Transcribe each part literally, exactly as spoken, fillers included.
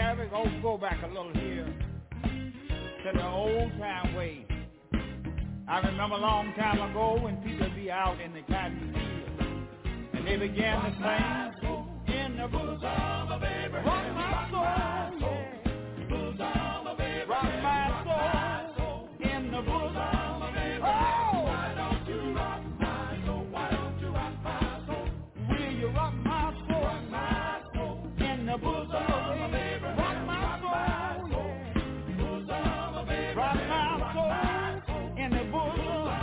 Yeah, we go go back a little here to the old time way. I remember a long time ago when people be out in the cotton field and they began to sing in the bosom of Abraham. Rock my soul, yeah. Bosom of Abraham. Rock my soul in the bosom of Abraham. Oh, why don't you rock my soul? Why don't you rock my soul? Will you rock my soul? Rock my soul in the bosom of Abraham. Rock my soul, yeah. Bosom of Abraham. Rock my soul in the bosom.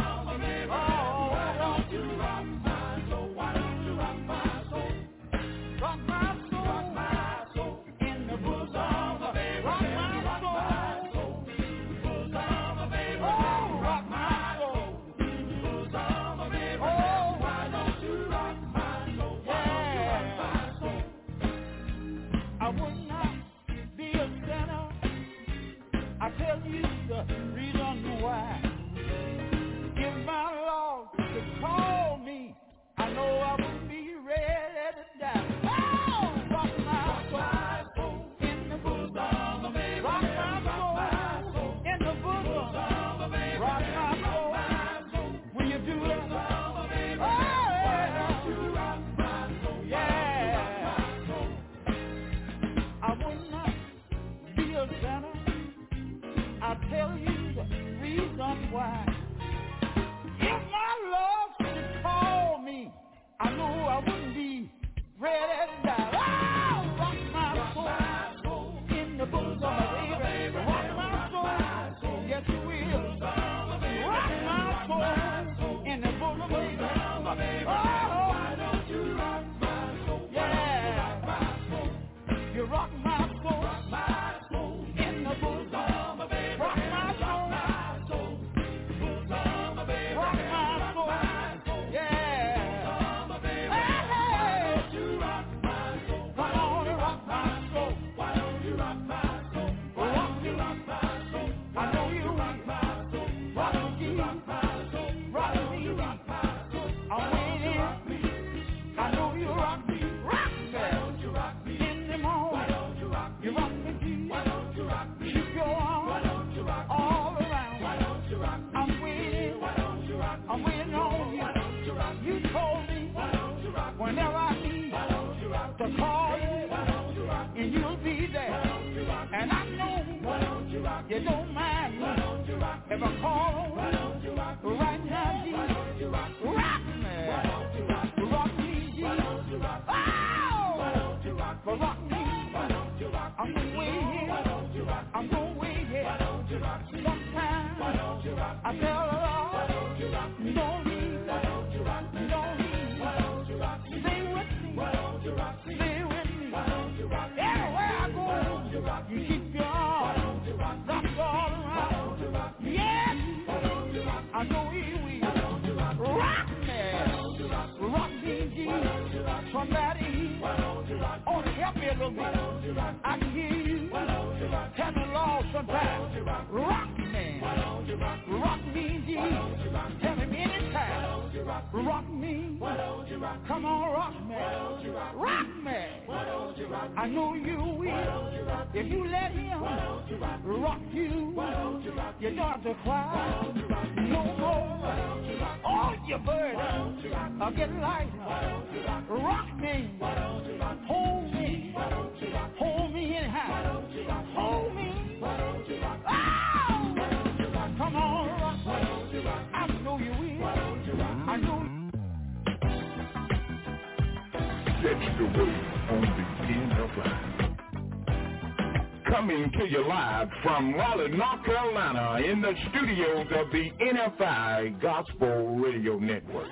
Coming to you live from Raleigh, North Carolina, in the studios of the N F I Gospel Radio Network.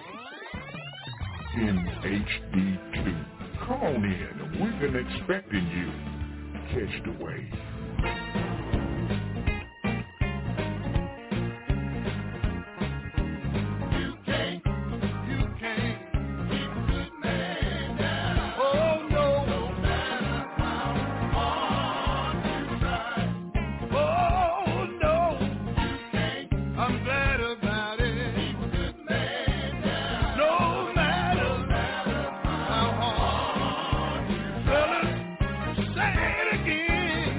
In H D two. Come on in. We've been expecting you. Catch the wave. Say it again.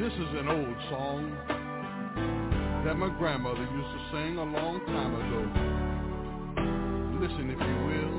This is an old song that my grandmother used to sing a long time ago. Listen if you will.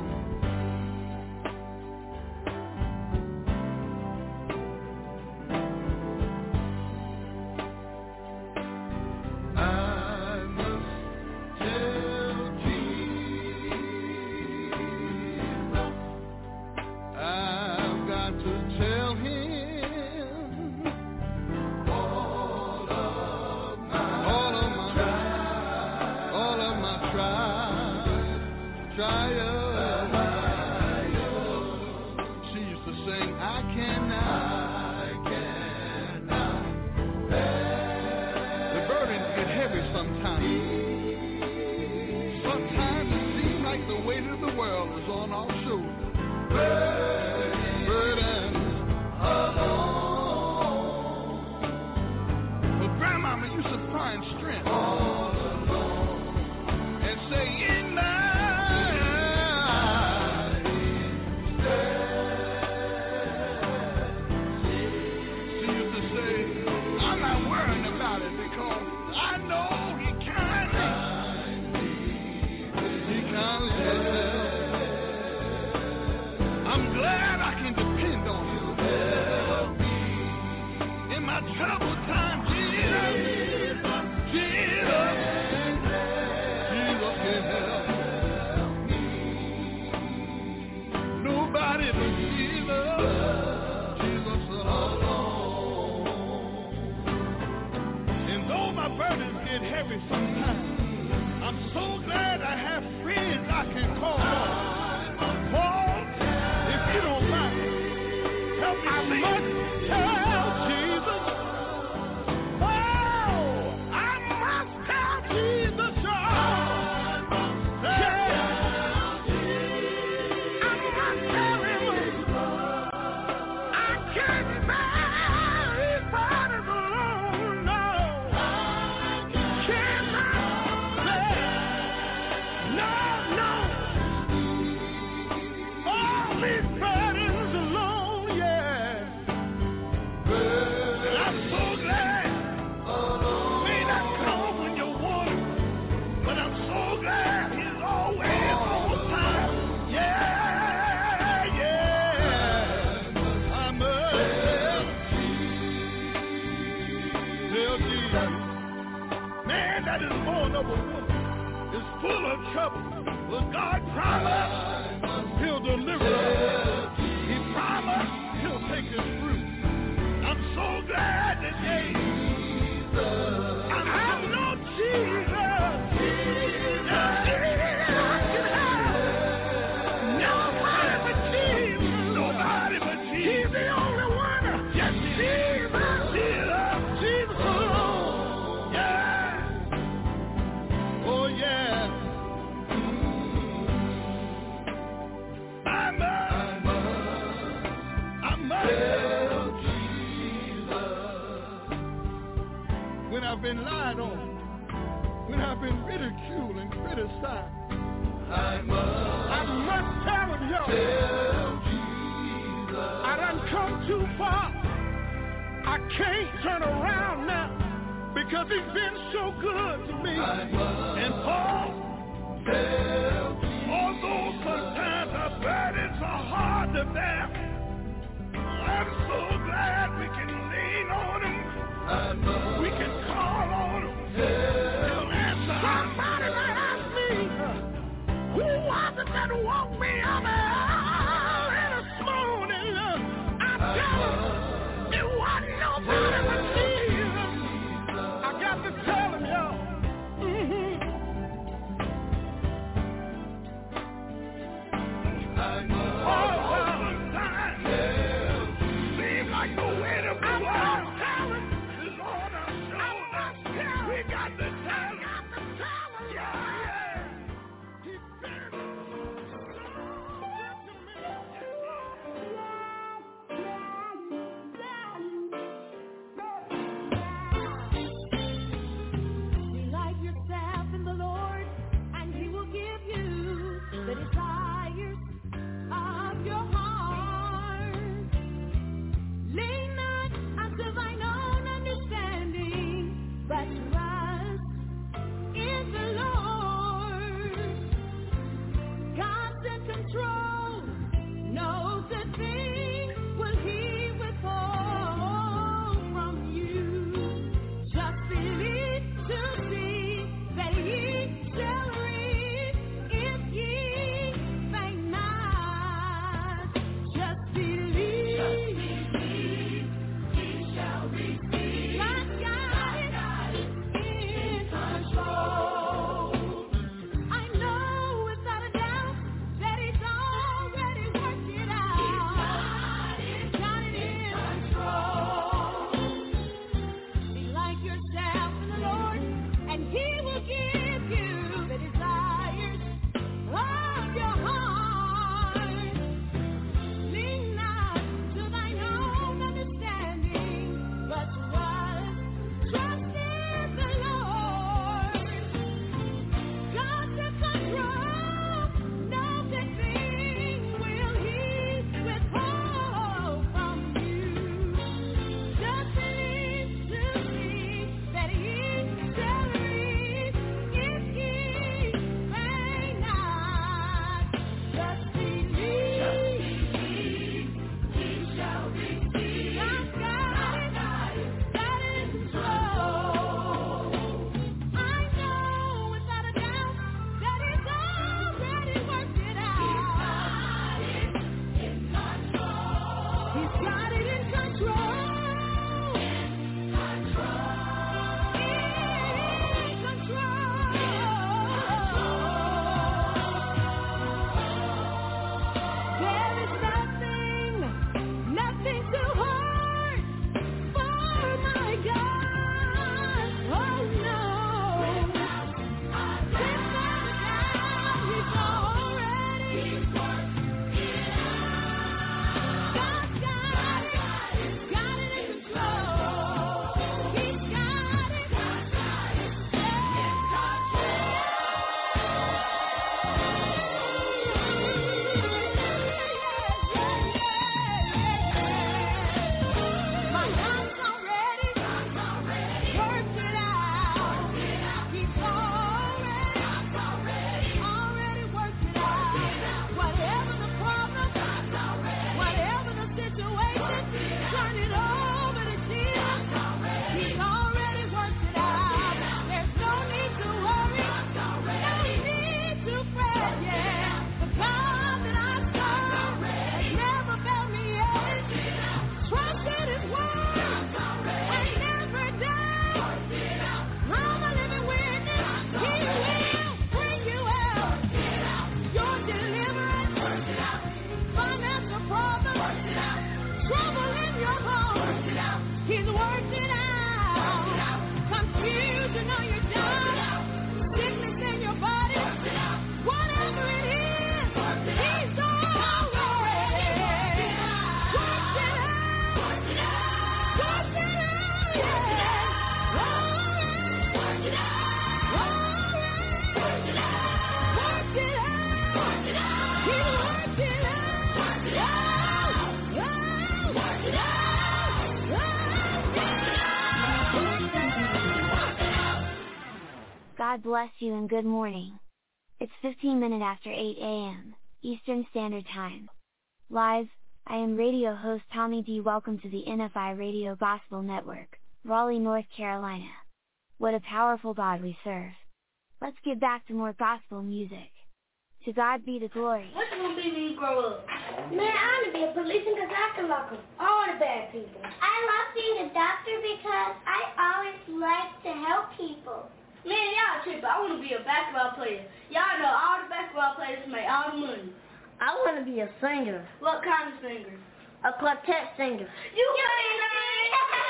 God bless you and good morning. It's fifteen minutes after eight a m Eastern Standard Time. Live, I am radio host Tommy D. Welcome to the N F I Radio Gospel Network, Raleigh, North Carolina. What a powerful God we serve. Let's get back to more gospel music. To God be the glory. What you gonna be when you grow up? Man, I want to be a policeman because I can lock up all the bad people. I love being a doctor because I always like to help people. Man, y'all tripping. I want to be a basketball player. Y'all know all the basketball players make all the money. I want to be a singer. What kind of singer? A quartet singer. You can't sing!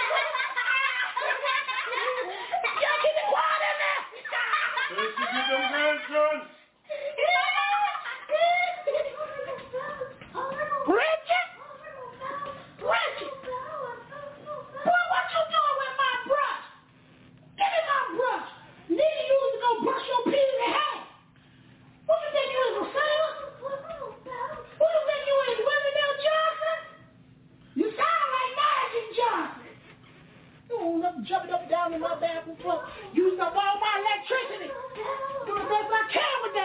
Y'all keep it quiet in there! Let's get them grandsons! Bridget! Bridget! Boy, what you doing with my brush? Give me my brush. Need you to go brush your peasy hair. What you think you is, a sailor? Who you think you is, Wendell Johnson? You sound like Magic Johnson. You don't look jumping up and down in my bathroom floor. Using up all my electricity. Do the best I can with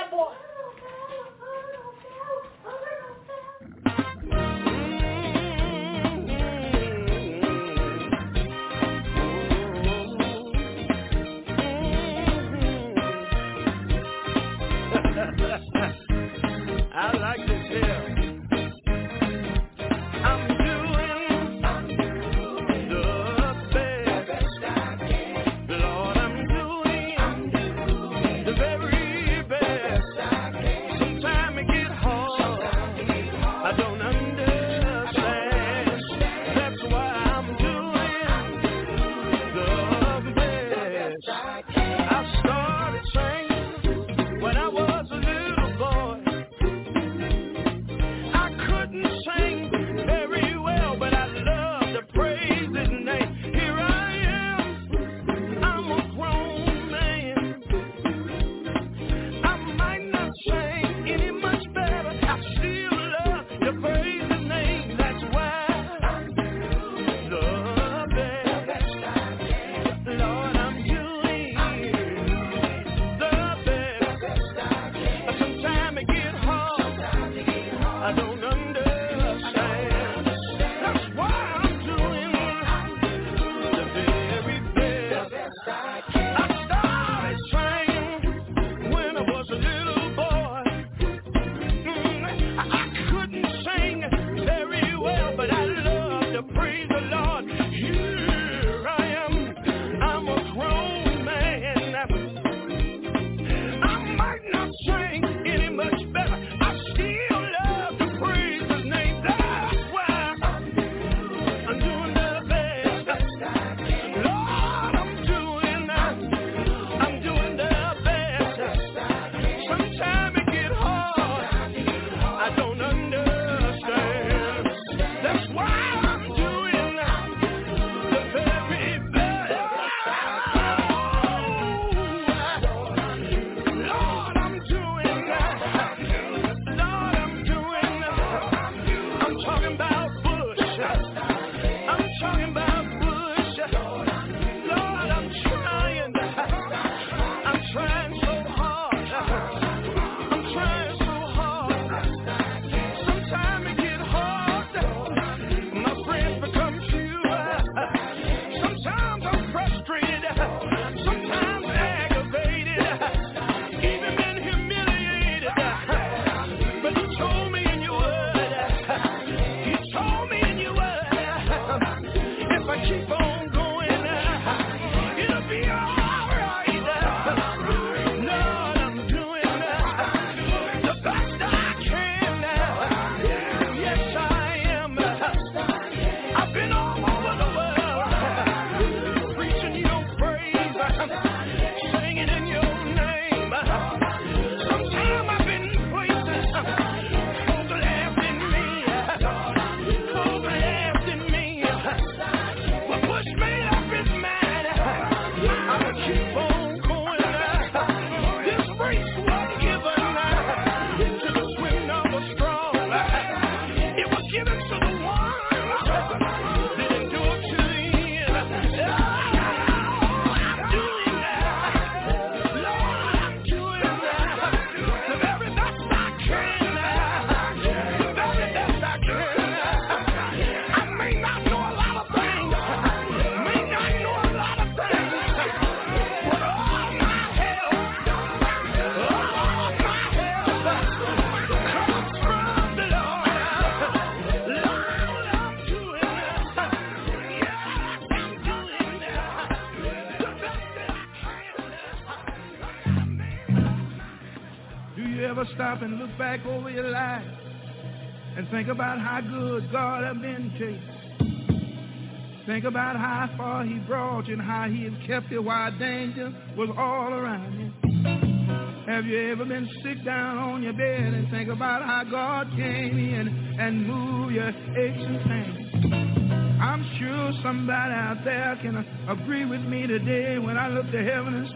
you ever stop and look back over your life and think about how good God has been to you? Think about how far he brought you and how he has kept you while danger was all around you. Have you ever been sick down on your bed and think about how God came in and moved your aches and pains? I'm sure somebody out there can agree with me today when I look to heaven and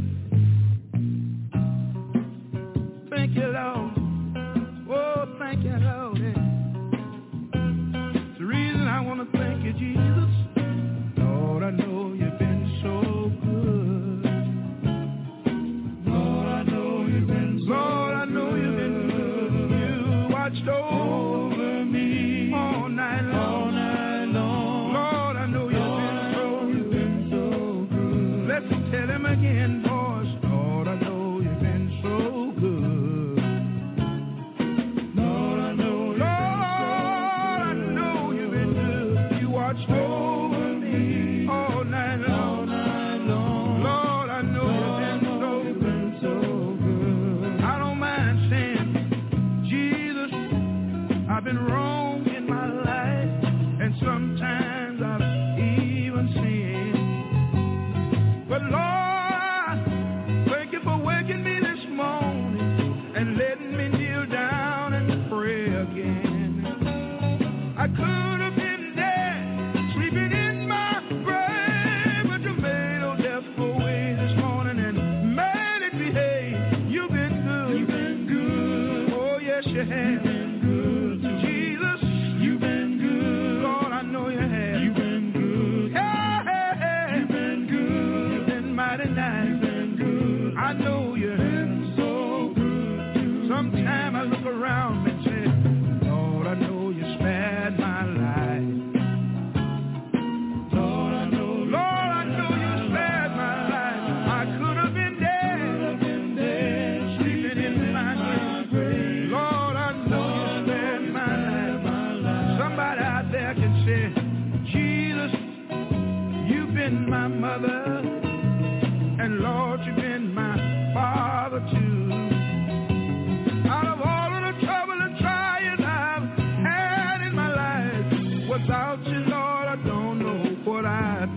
say, thank you, Lord. Oh, thank you, Lord. It's the reason I want to thank you, Jesus. Lord, I know you've been so good. Lord, I know you've been so Lord, I know you've been good. You watched over me all night long. All night long. Lord, I know you've been so, you've been so good. Let's tell him again, boys. Lord, I know you've been so good. Lord, I know you've Lord, I know you've been good. You watched over me all night long. All night long. Lord, I know Lord, you've been so, been so good. I don't mind saying, Jesus, I've been wrong in my life, and sometimes I've even sinned. But Lord, thank you for waking me this morning and letting me kneel down and pray again. I could have been dead, sleeping in my grave, but you made old death go away this morning and made it behave. You've been good. You've been good. Oh, yes, you have. You've been good to Jesus. You've been good. Lord, I know you have. You've been good. Hey, hey, hey. You've been good. You've been mighty nice. You've been good. I know you've been so good. Sometime I look around and say, Lord, I know you spared my life. Lord, I know, Lord, I know you spared my life. I could have been dead, been dead, sleeping in my grave. Lord, I know you spared my life. Somebody out there can say, Jesus, you've been my mother, and Lord, you've been my father too. Out of all of the trouble and trials I've had in my life, without you, Lord, I don't know what I'd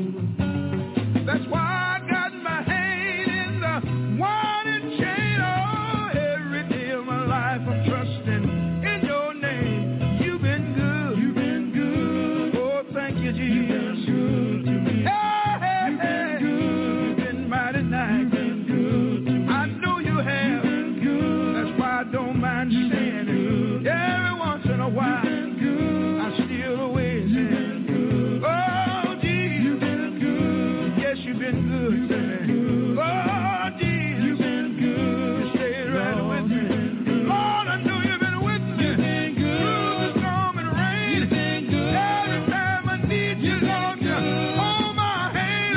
do. That's why I got my hand in the winding chain. Oh, every day of my life I'm trusting in your name. You've been good. You've been good. Oh, thank you, Jesus. You've been good to me. Hey, hey, you've been hey. Good. You've been mighty nice. You've been good to me. I know you have. You've been good. That's why I don't mind you've saying it. Every once in a while, you've been good. I steal away and say, oh, Jesus. You've been good. Yes, you've been good you've to been me. Good. Oh, Jesus. You've been good. You stayed right Lord, with me. Lord, I know you've been with me. You've been good. Through the storm and rain. You've been good. Every time I need you, Lord, you hold my hand.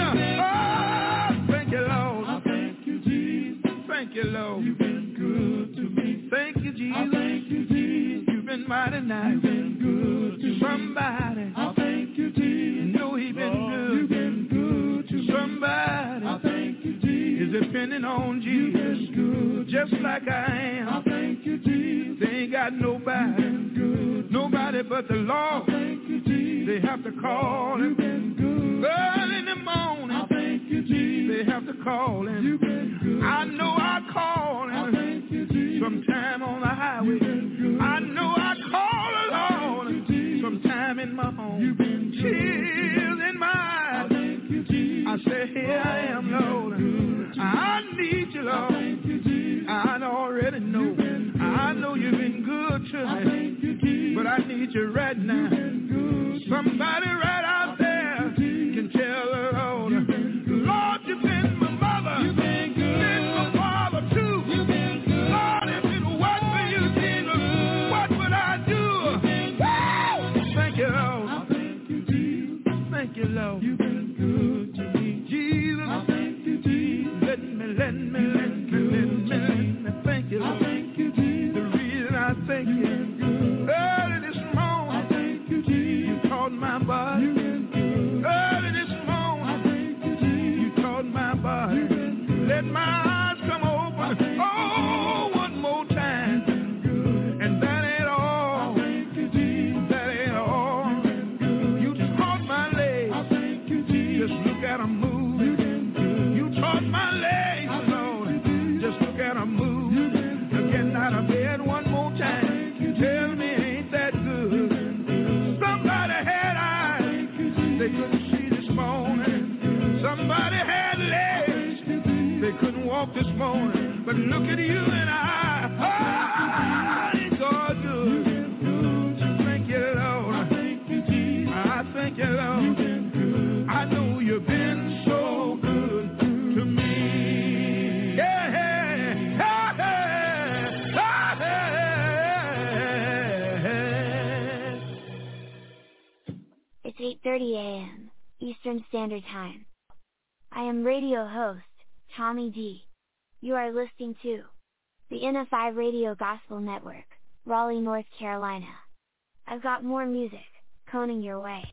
Oh, thank you, Lord. I thank you, Jesus. Thank you, Lord. You've been good to me. Thank you, Jesus. I thank you, Jesus. You've been mighty nice. You've been good to somebody. I thank you, Jesus. Know he's been Lord, good. You've been good to somebody. I thank you, Jesus. Is depending on Jesus. You've been good just like I am. I thank you, Jesus. They ain't got nobody. You've been good. Nobody but the Lord. I thank you, Jesus. They have to call him. You've been good. Early in the morning. I thank you, Jesus. They have to call him. You've been good. I know I call him. I thank you, Jesus. Sometime on the highway. I know I call the Lord. Sometime in my home. You've been tears in my eyes. I thank you, Jesus. I say, here I am, Lord. I need you, Lord. I thank you, Jesus. I already know. I know you've been good to me. I thank you, Jesus. But I need you right now. Somebody right out there can tell the Lord, Lord, you've been my mother. You've been good. Been my father too. You've been good. Lord, if it wasn't for you, Jesus, what would I do? Woo! Thank you, Lord. I thank you, Jesus. Thank you, Lord. You've been good to me, Jesus. I thank you, Jesus. Let me, let me, let me, let me, let me thank you, Lord. I thank you, Jesus. The reason I thank you, early this morning, I thank you, Jesus. You taught my body. You've been good. Early this morning, I thank you, Jesus. You taught my body. Let my eyes come open. Oh, one more morning, but look at you and I. Oh, it's all good. Thank you, Lord. I thank you, Lord. I know you've been so good to me. Yeah, yeah, yeah, yeah. It's eight thirty a.m. Eastern Standard Time. I am radio host, Tommy D. You are listening to the N F I Radio Gospel Network, Raleigh, North Carolina. I've got more music coming your way.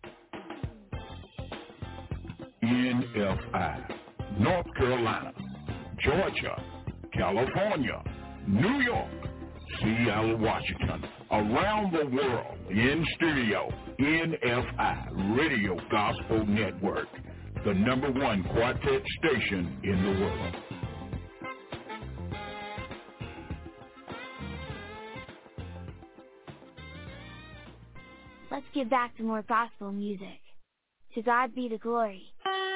N F I, North Carolina, Georgia, California, New York, Seattle, Washington, around the world, in studio, N F I Radio Gospel Network, the number one quartet station in the world. Let's get back to more gospel music. To God be the glory.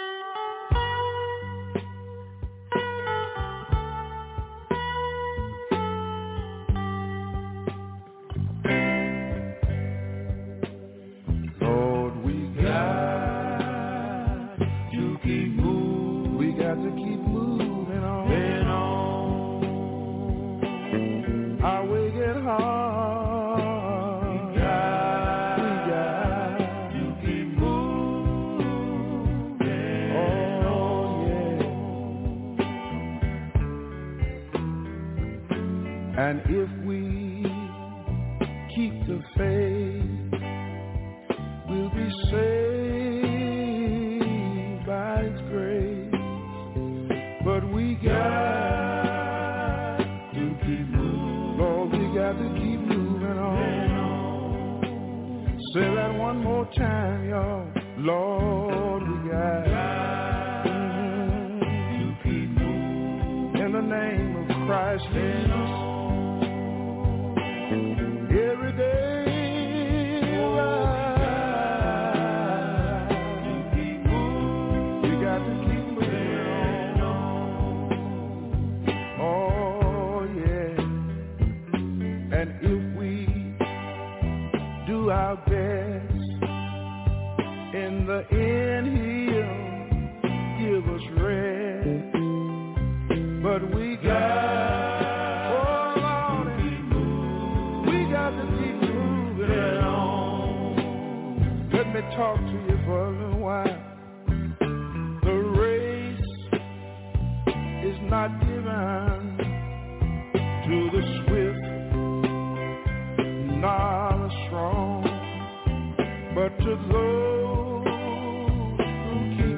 Lord, we got to keep moving. We got to keep moving on. Moving on. Our way get hard. And if we keep the faith, we'll be saved by His grace. But we got to keep moving. Lord, we got to keep moving on. Say that one more time, y'all. Lord, we got to keep moving. In the name of Christ Jesus. Every day, we got to keep moving on. Oh, yeah. And if we do our best, in the end, He'll give us rest. But we got talk to you for a little while. The race is not given to the swift, nor the strong, but to those who keep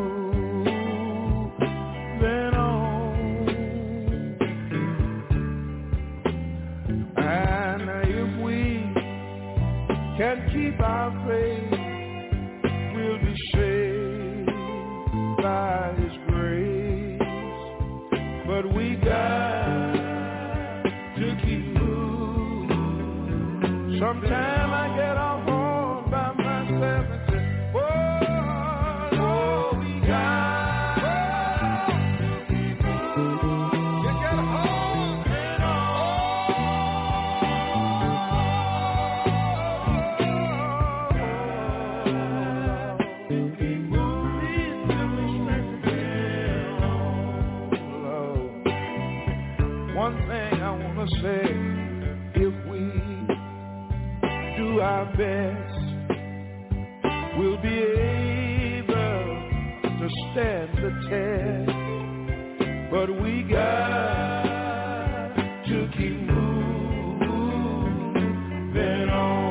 moving on. And if we can keep our faith, by His grace, but we got to keep moving. Sometime I get off home by myself and say, oh, Lord, we got to keep moving. You get home and one thing I want to say, if we do our best, we'll be able to stand the test. But we got to keep moving on.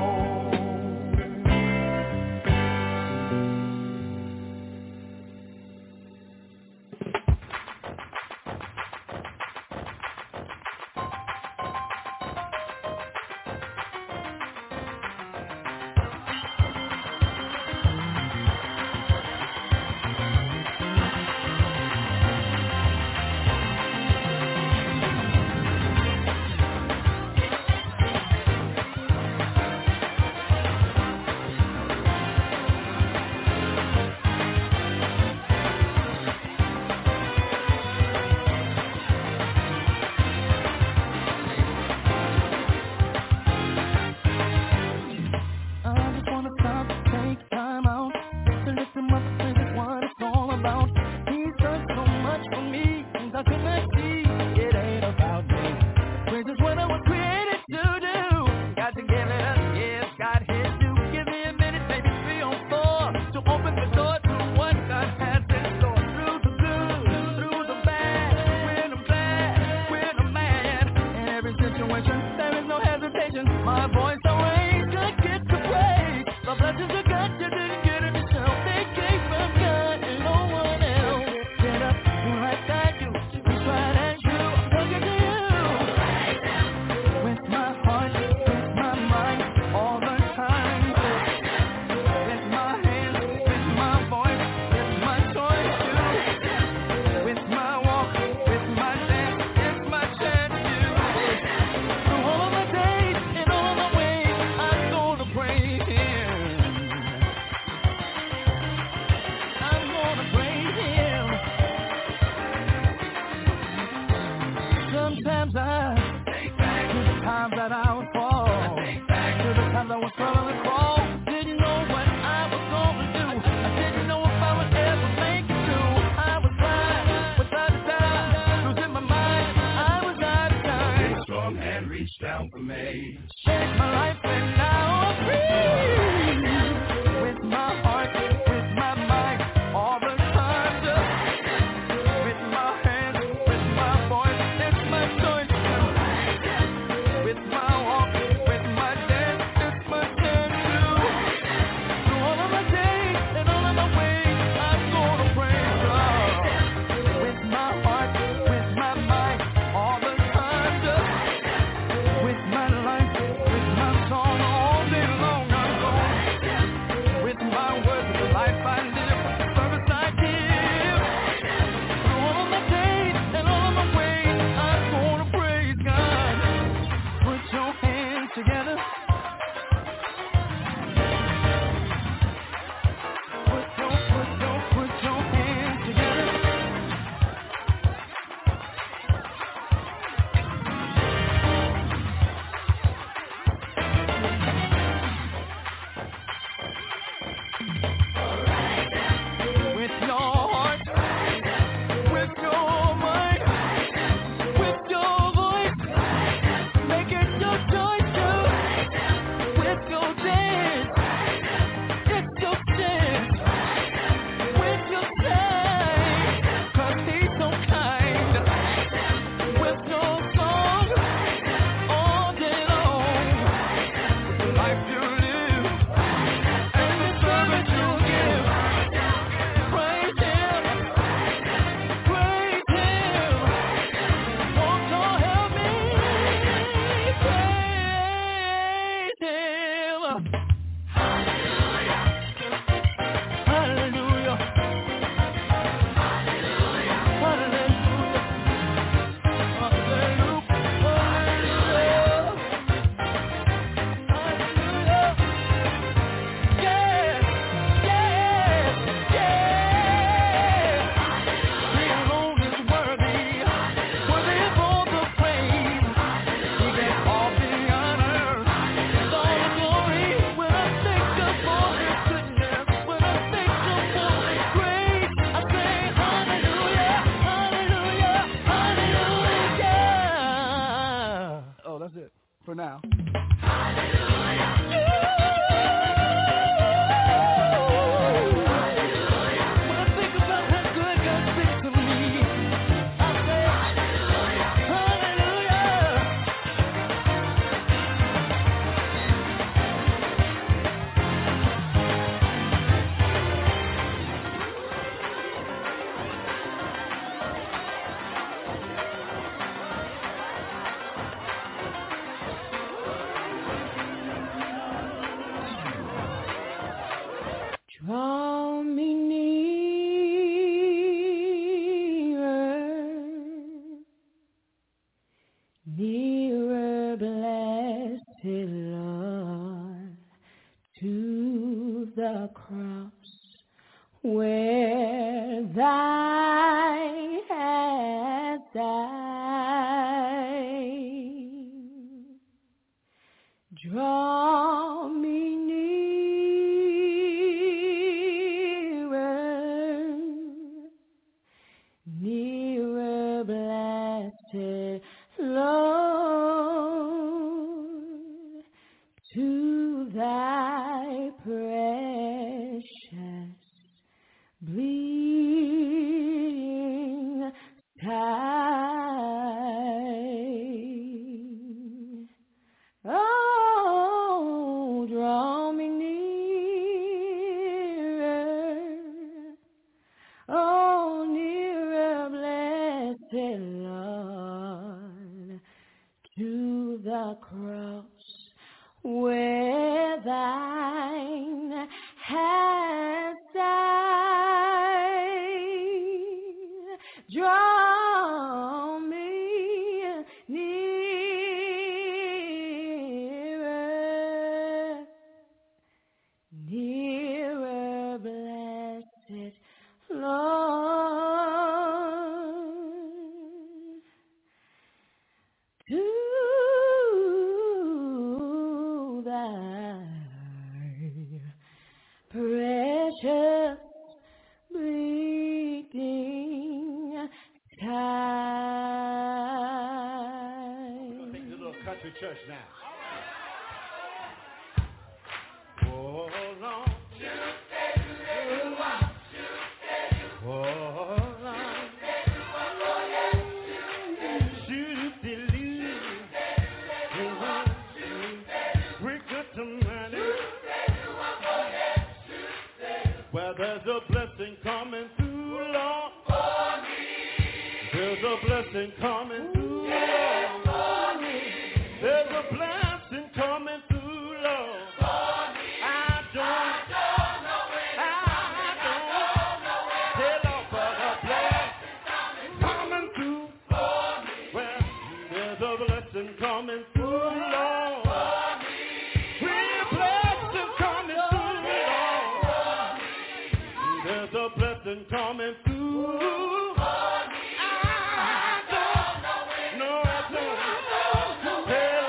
Sometimes I think back to the times that I was poor, to the times I was struggling and crawl. Didn't know what I was gonna do. I didn't know if I would ever make it through. I was blind, without a doubt, losing my mind. I was out of time. This strong hand reached down for me, changed my life, and now I'm free. With my heart, with my mind, all the time, just with my hands, with my voice, it's my choice. With my walk, with my dance, it's my turn to. Through all of my days and all of my ways, I'm gonna praise God. With my heart, with my mind, all the time, just with my life, with my song, all day long I'm going. With my words, with the life I live, with the service I give. Through all of my days and all of my ways, I'm gonna praise God. Put your hands together. Put your, put your, put your hands together. With your heart, with your mind, with your voice, make it your choice to. With your dance, it's your chance. With your time, 'cause he's so kind. With your song, all day long. With the life you live, and the service you give. Praise him, praise him. Won't you help me? Praise him. Hallelujah. Hallelujah. Hallelujah. Hallelujah. Hallelujah. Yes, yes, yes. He alone is worthy, worthy of all the praise. He gets all the honor and all the glory. When I think of all His goodness, when I think of all His grace, I say hallelujah, hallelujah, hallelujah. Oh, that's it for now. When I think about how good God's been to me, I say hallelujah. Draw me nearer, nearer, blessed Lord, to the cross where Thy hast died. Draw me nearer, nearer, blessed Lord, to Thy precious bleeding side. Oh, draw me nearer, oh, nearer, blessed Lord, to the cross where Thine has died. Draw me nearer, nearer, blessed Lord. to thy precious bleeding side. Take the little country church now. Oh, Lord. Oh, Lord. Shoot the lead. Break the money. Well, there's a blessing coming through, Lord. There's a blessing coming through, Lord. There's a blessing coming through, Lord. Coming through, Lord. We're blessed coming through, Lord. There's a blessing coming through. I don't know, I don't. Hey,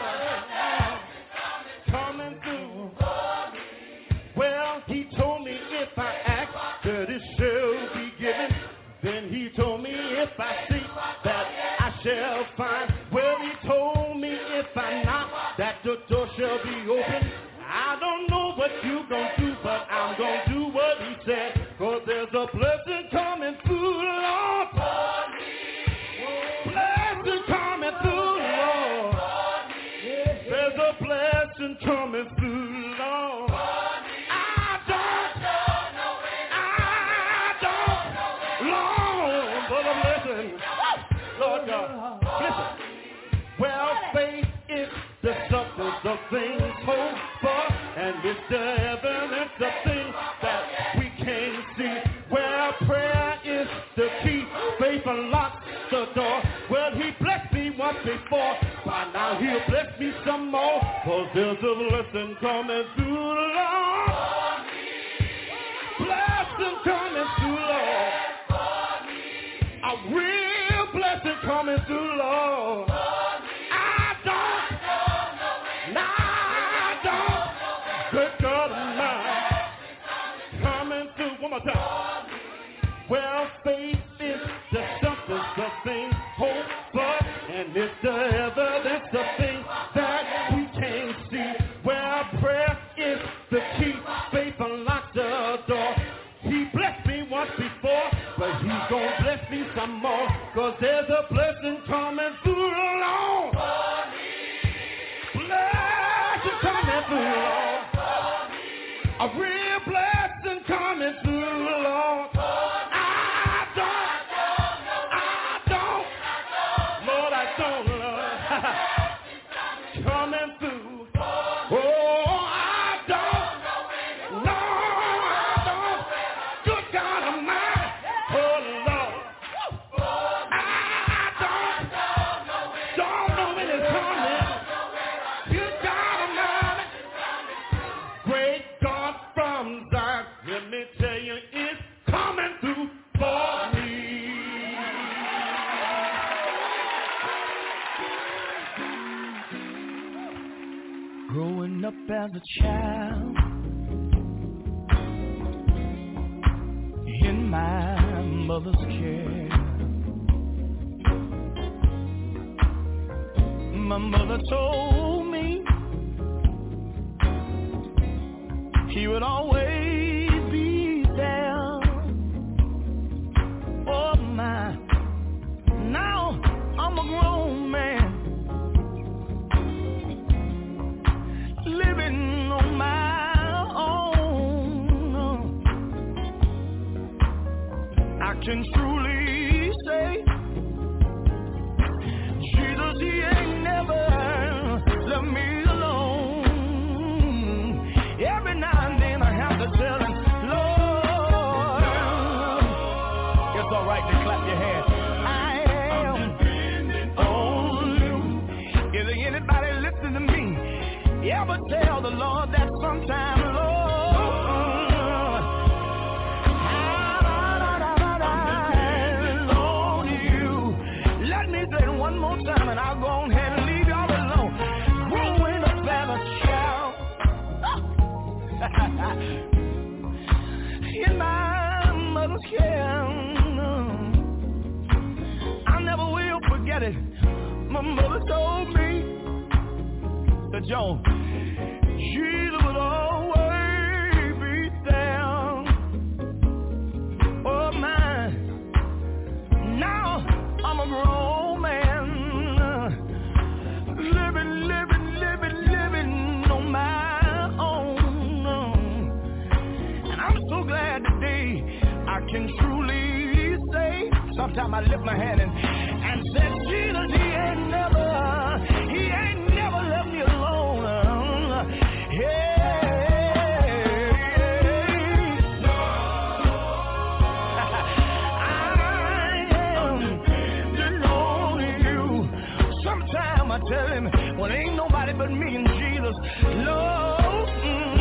Lord, coming through. Well, he told me if I ask that it shall be given. Then he told me if I seek that I shall find. Well, he told me if I knock that the door shall be open. I don't know what you gonna do, but I'm gonna do what he said. Cause there's a blessing coming through, Lord. Blessing coming through, Lord. There's a blessing coming through, Lord. Lord God, listen. Well, faith is the substance of things hoped for, and it's the evidence of things that we can't see. Well, prayer is the key. Faith unlocks the door. Well, he blessed me once before, but now he'll bless me some more. Cause there's a blessing coming through, Lord. Blessing coming through, Lord. A real blessing coming through, Lord. I don't, no, I don't. Good God Almighty, coming through. One more time. Well, faith is the substance of things hoped for, and it's the evidence of things that we can't see. Well, prayer is the key. Faith unlocks the door. He blessed me once before, but he's gonna bless me some more. Cause there's a blessing coming through the Lord. Blessing coming through the Lord. A real blessing coming through the Lord. I don't, I don't, Lord, I don't, Lord. Coming through. Oh, growing up as a child in my mother's care, my mother told me he would always be there. Oh my, now I'm a grown man, living on my own. I can truly say Jesus, he ain't never left me alone. Every now and then I have to tell him, Lord, it's all right to clap your hands. I am dependent on you. Is there anybody listening to me? You ever tell the Lord that sometime, Lord, I, I, I, I, I, Lord, you. Let me say it one more time. time, and I'll go ahead and leave y'all alone. Growing up as a child in my mother's care, I never will forget it. My mother told me that Joan, Jesus would always be there. Oh my, now I'm a grown man, living, living, living, living on my own. And I'm so glad today I can truly say, sometimes I lift my hand and, and said, Jesus, he ain't never, he ain't never left me alone. Yeah. I tell him, well, ain't nobody but me and Jesus, Lord. Mm,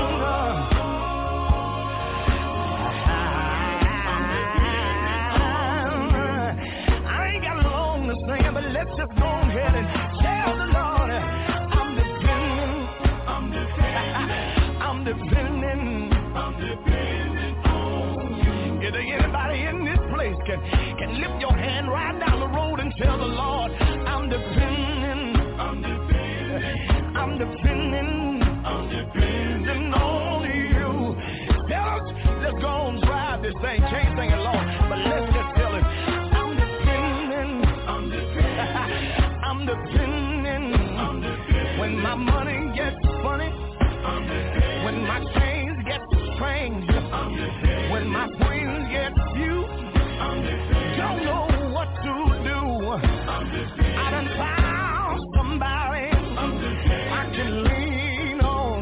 I ain't got long to sing, but let's just go ahead and tell the Lord, I'm depending, I'm depending, I'm depending, I'm depending on you. Is there anybody in this place can can lift your hand right down the road and tell the Lord, I'm depending. I'm depending, I'm depending, I'm depending on you. Tell us, let's go and drive this thing. Can't sing it long, but let's just tell it. I'm depending, I'm depending, I'm depending, I'm depending. When my money gets funny, I'm depending. When my chains get strange, I'm depending. When my friends get few, I'm depending. Don't know what to do. I'm depending. I done found somebody I can lean on.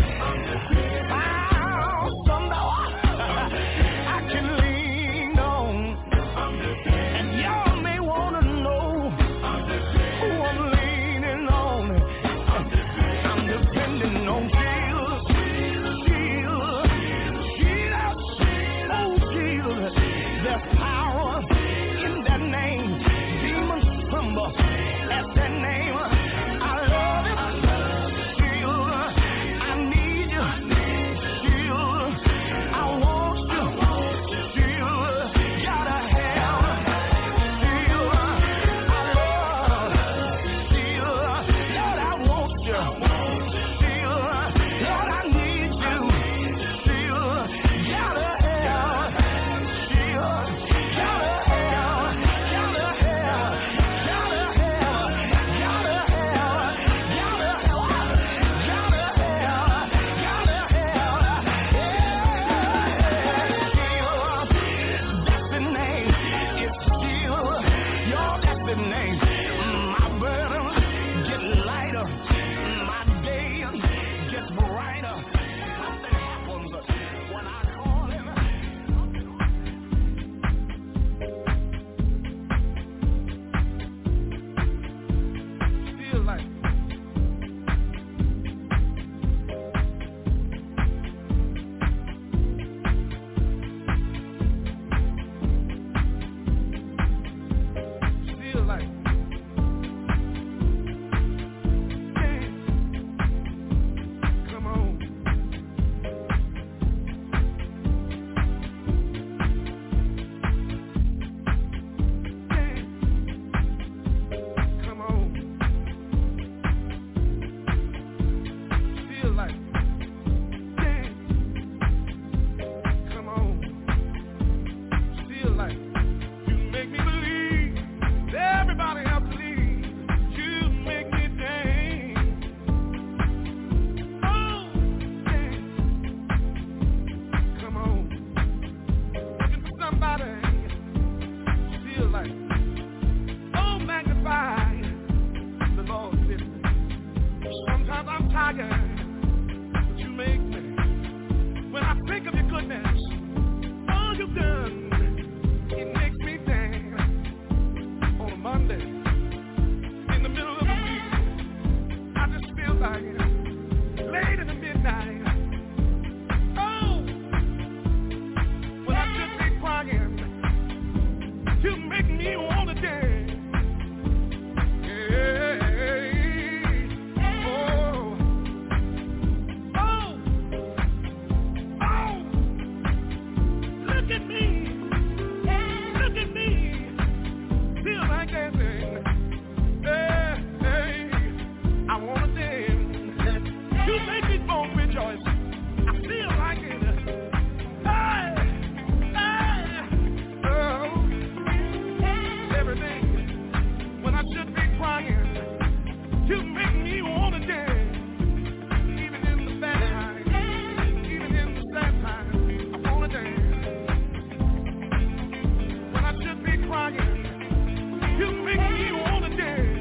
Found somebody I can lean on. And y'all may want to know who I'm leaning on. I'm depending on Jesus. Jesus. Jesus. Oh, Jesus. There's power in that name. Demons tremble at that name. You make me wanna dance. Yeah. crying. You make me wanna dance. Even in the bad times, even in the sad times, I wanna dance. When I should be crying, you make me wanna dance.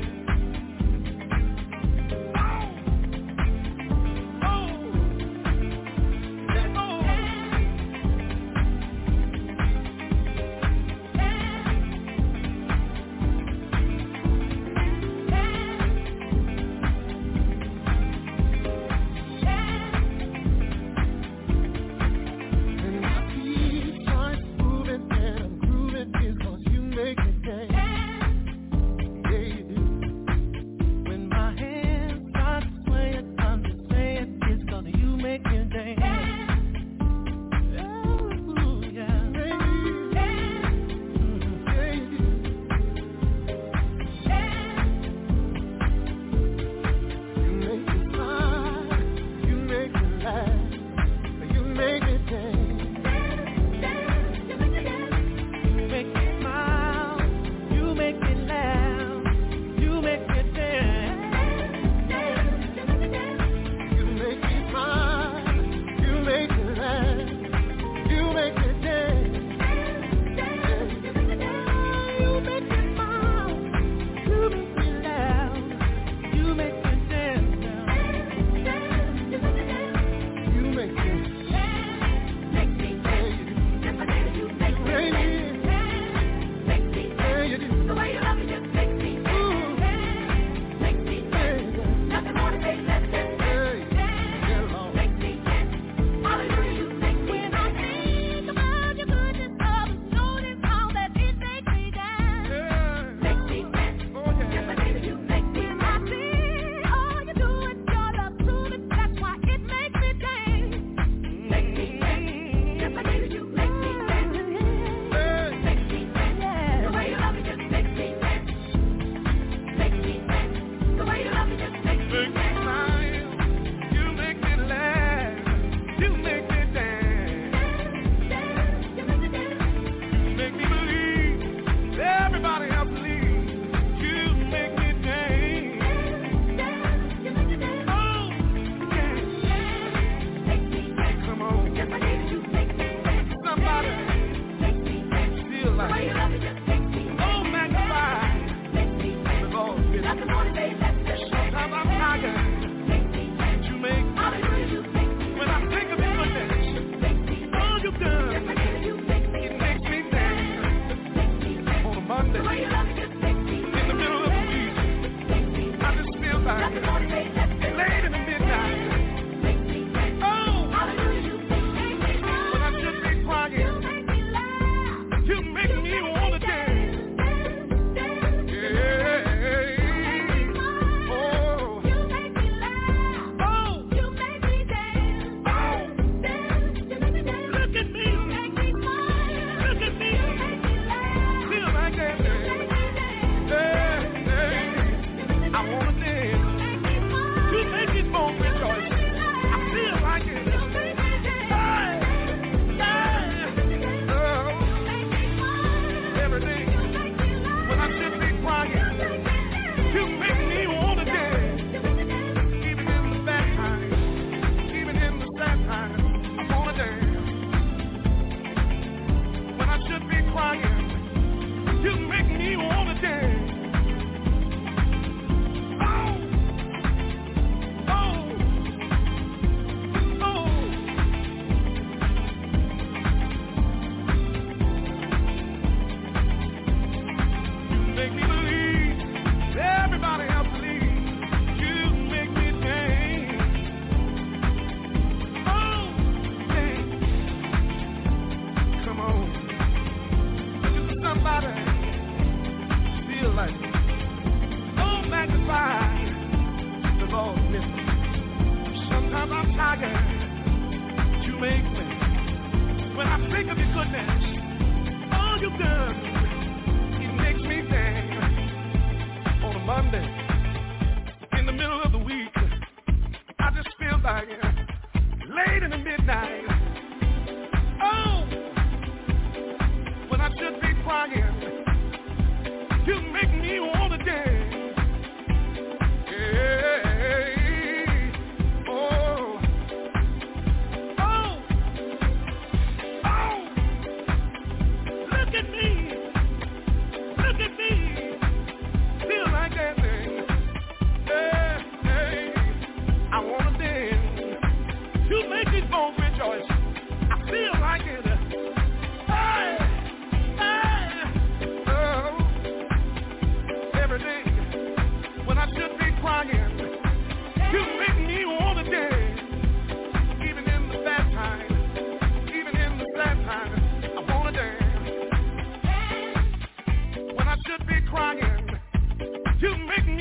You make me wanna dance.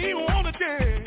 even want to dance.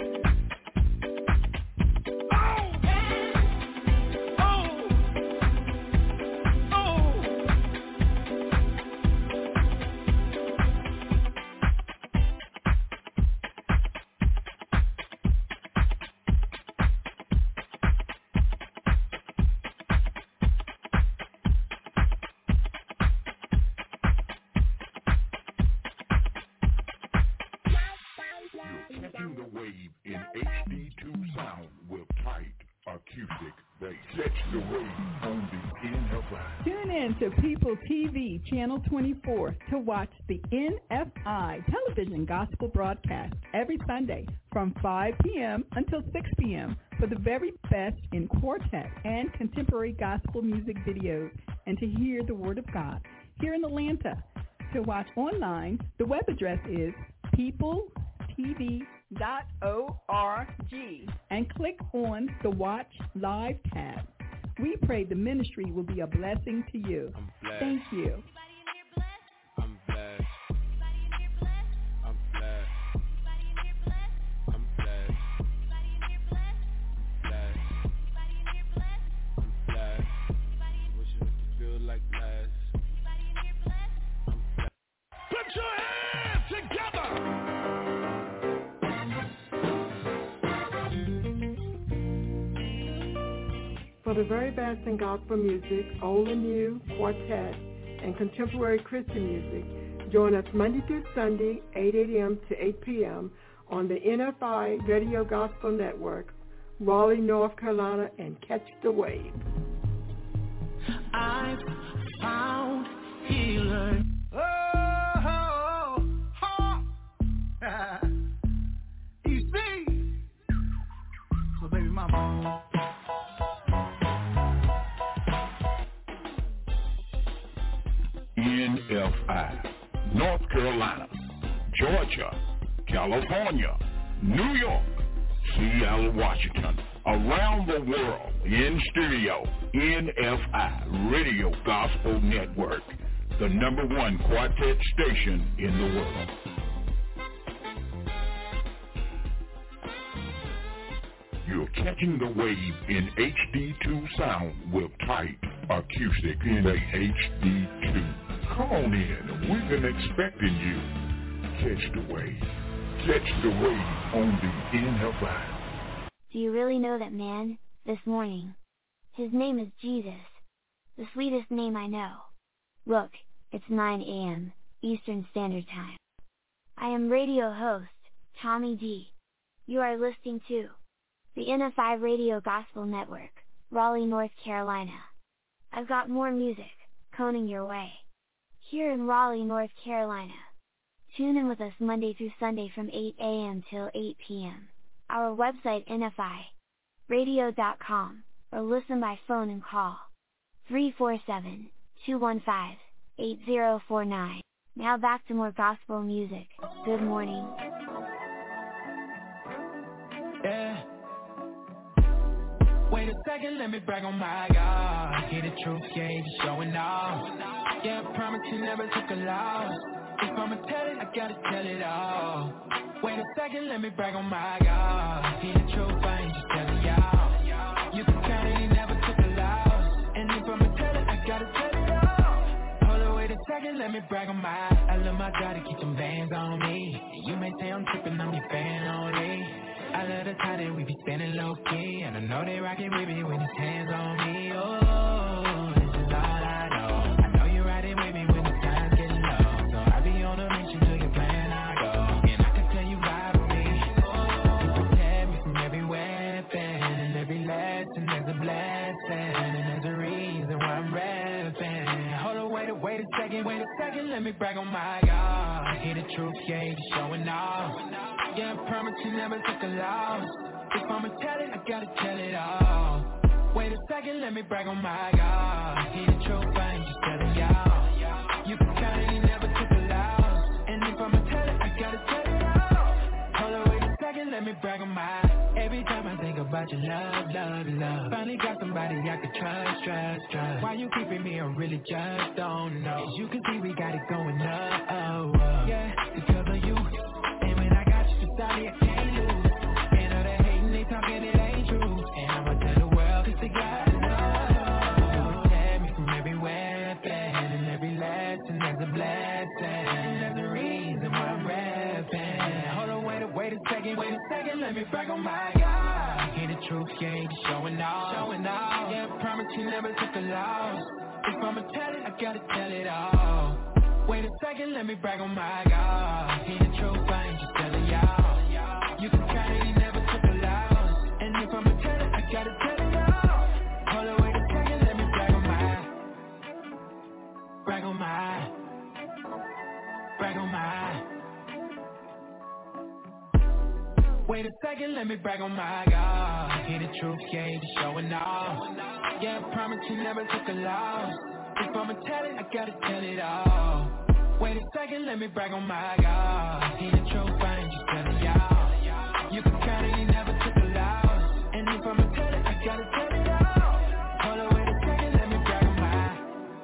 Catching the wave in H D two sound with tight acoustic bass. Catch the wave on the N F I. Tune in to People T V Channel twenty-four to watch the N F I television gospel broadcast every Sunday from five p.m. until six p.m. for the very best in quartet and contemporary gospel music videos and to hear the Word of God here in Atlanta. To watch online, the web address is people t v dot org and click on the Watch Live tab. We pray the ministry will be a blessing to you. Thank you. I'm blessed. I'm blessed. I'm blessed. Blessed. I'm blessed. Wish it could feel like less. I'm blessed. Put your hands together. For the very best in gospel music, old and new, quartet, and contemporary Christian music, join us Monday through Sunday, eight a.m. to eight p.m. on the N F I Radio Gospel Network, Raleigh, North Carolina, and catch the wave. I've found healer. Oh, oh, oh. You see? So baby mama. N F I, North Carolina, Georgia, California, New York, Seattle, Washington, around the world, in stereo, N F I Radio Gospel Network, the number one quartet station in the world. You're catching the wave in H D two sound with tight acoustic in a H D two. Come on in, we've been expecting you. Catch the wave. Catch the wave on the N F I. Do you really know that man, this morning? His name is Jesus. The sweetest name I know. Look, it's nine a.m. Eastern Standard Time. I am radio host, Tommy D. You are listening to the N F I Radio Gospel Network, Raleigh, North Carolina. I've got more music, coming your way. Here in Raleigh, North Carolina. Tune in with us Monday through Sunday from eight a.m. till eight p.m. Our website N F I radio dot com, or listen by phone and call three four seven, two one five, eight zero four nine. Now back to more gospel music. Good morning. Yeah. Wait a second, let me brag on my God. Hear the truth, yeah, he's showing off. Yeah, I promise you never took a loss. If I'ma tell it, I gotta tell it all. Wait a second, let me brag on my God. Hear the truth, I ain't just telling y'all. You can count it, he never took a loss. And if I'ma tell it, I gotta tell it all. Hold on, wait a second, let me brag on my I love my God to keep them bands on me. And you may say I'm tripping, I'm your fan on it. I love the time that we be standing low key, and I know they rockin' with me when his hands on me. Oh, this is all I know. I know you're riding with me when the times get low, so I be on a mission to your plan I go, and I can tell you vibe with me. Oh, you protect me from every weapon, and every lesson there's a blessing, and there's a reason why I'm reppin'. Hold on, wait a wait a second, wait a second, let me brag on my God. Hear the truth, yeah, he's showing off. Yeah, I promise you never took a loss. If I'ma tell it, I gotta tell it all. Wait a second, let me brag on my God. Hear the truth, I ain't just telling y'all. You can count it, he never took a loss. And if I'ma tell it, I gotta tell it all. Hold on, wait a second, let me brag on my. Every time I think about your love, love, love. Finally got somebody I can trust, trust, trust. Why you keeping me, I really just don't know. As you can see, we got it going up, oh, oh. Yeah, because of you. And when I got you beside somebody I can't lose. And all the hating, they talking, it ain't true. And I'ma tell the world, cause they gotta know. You protect me from every weapon, and every lesson there's a blessing. There's a reason why I'm rapping. Hold on, wait a, wait a second, wait a second, let me brag on my God. Hear the truth, you ain't showing off, showing off. Yeah, I promise you never took a loss. If I'ma tell it, I gotta tell it all. Wait a second, let me brag on my God. Hear the truth, I ain't just telling y'all. You can count it, he never took a loss. And if I'ma tell it, I gotta tell it all. Hold on, wait a second, let me brag on my, brag on my, brag on my. Wait a second, let me brag on my God. Hear the truth, yeah, ain't just showing off. Yeah, I promise you never took a loss. If I'ma tell it, I gotta tell it all. Wait a second, let me brag on my God. Hear the truth, I ain't just telling y'all. You can count it, he never took a loss. And if I'ma tell it, I gotta tell it all. Hold on, wait a second, let me brag on my.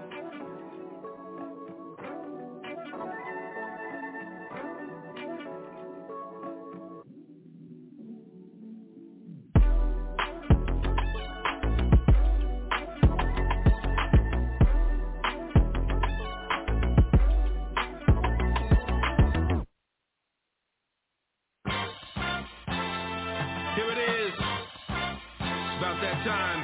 Time.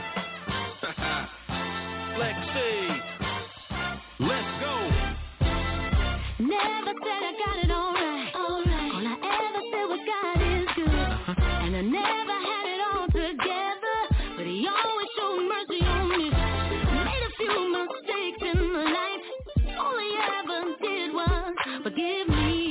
Lexi, let's go. Never said I got it all right. All right. All I ever said was God is good. And I never had it all together, but he always showed mercy on me. Made a few mistakes in my life. All he ever did was forgive me.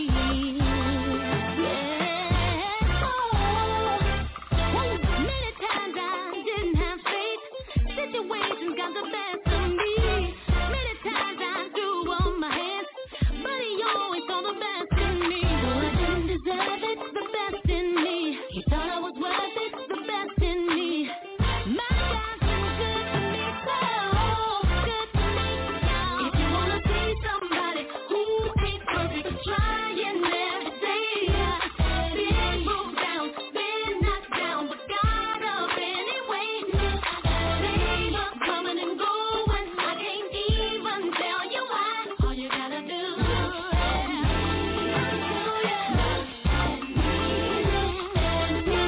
Situations got the best of me. Many times I threw up my hands, but he always saw the best in me. Though I didn't deserve it, the best in me. He thought I was worth it, the best in me. My God's been good to me, so good to me. If you wanna see somebody who ain't perfect, try and never say been moved down, been knocked down, but got up anyway. Coming and going, I can't even tell you why. All you gotta do is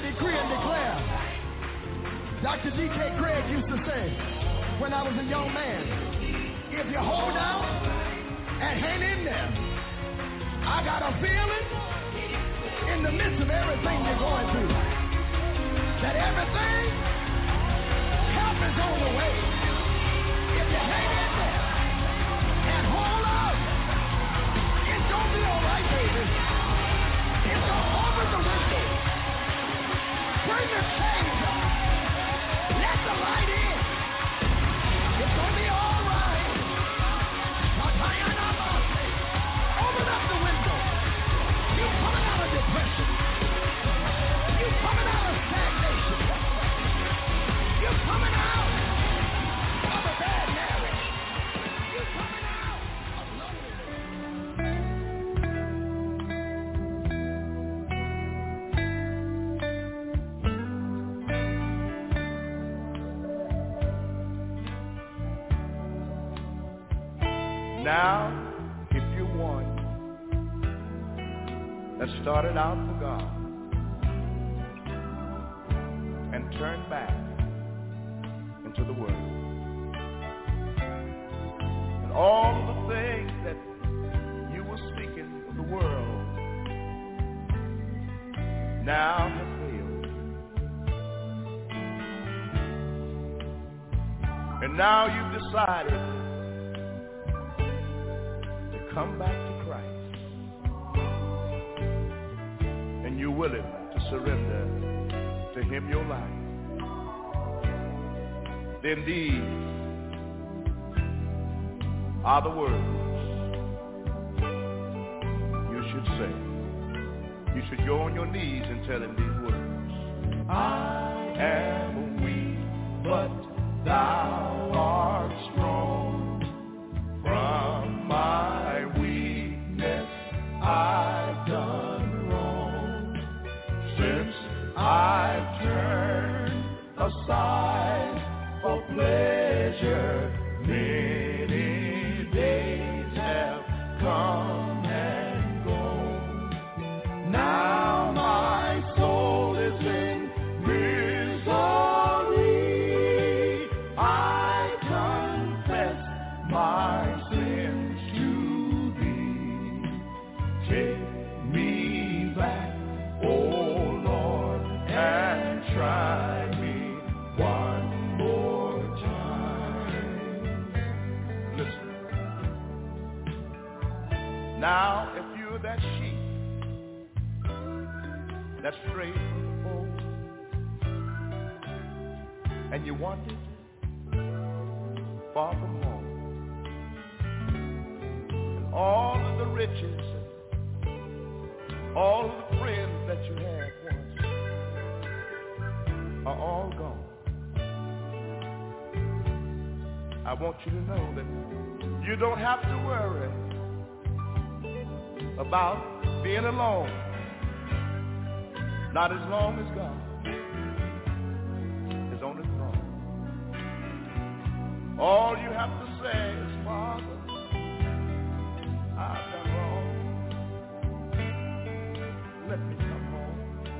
decree and declare. Doctor G K Craig used to say, when I was a young man, if you hold out and hang in there, I got a feeling in the midst of everything you're going through that everything, help is on the way. If you hang in there and hold out, it's gonna be all right, baby. It's gonna open the window. Bring the change up. Let the light in. It's gonna be all right. Open up the window. You coming out of depression. You coming out of stagnation. You coming out of a bad marriage. You coming out of Now, if you're one that started out for God and turned back into the world, and all of the things that you were speaking of the world now have failed, and now you've decided come back to Christ, and you're willing to surrender to Him your life, then these are the words you should say. You should go on your knees and tell Him these words. I am weak, but Thou art strong. From my weakness I've done wrong, since I've turned aside for pleasure. Many days have come and gone. Now my soul is in misery. I confess my sins to Thee. Take me back, oh Lord, and try me one more time. Listen. Now, if you're that sheep that's strayed from the fold, and you wanted far from home, all of the riches, all of the friends that you had once are all gone. I want you to know that you don't have to worry about being alone, not as long as God is on His throne. All you have to say is, Father, I've done wrong. Let me come home.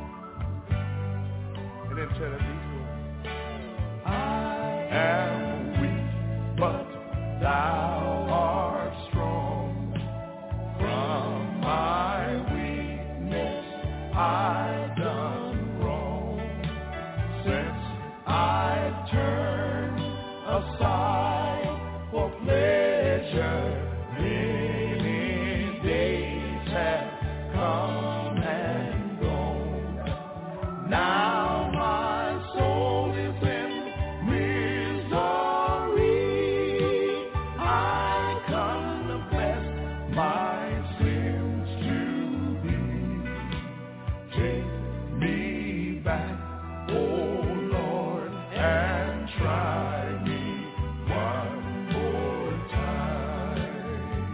And then tell Him these words. I am weak, but Thou art strong. From my weakness I've done wrong, since I've turned aside for pleasure. Many days have come and gone. Now my soul is in misery. I confess my sins to Thee. Take me back, oh Lord, and try me one more time.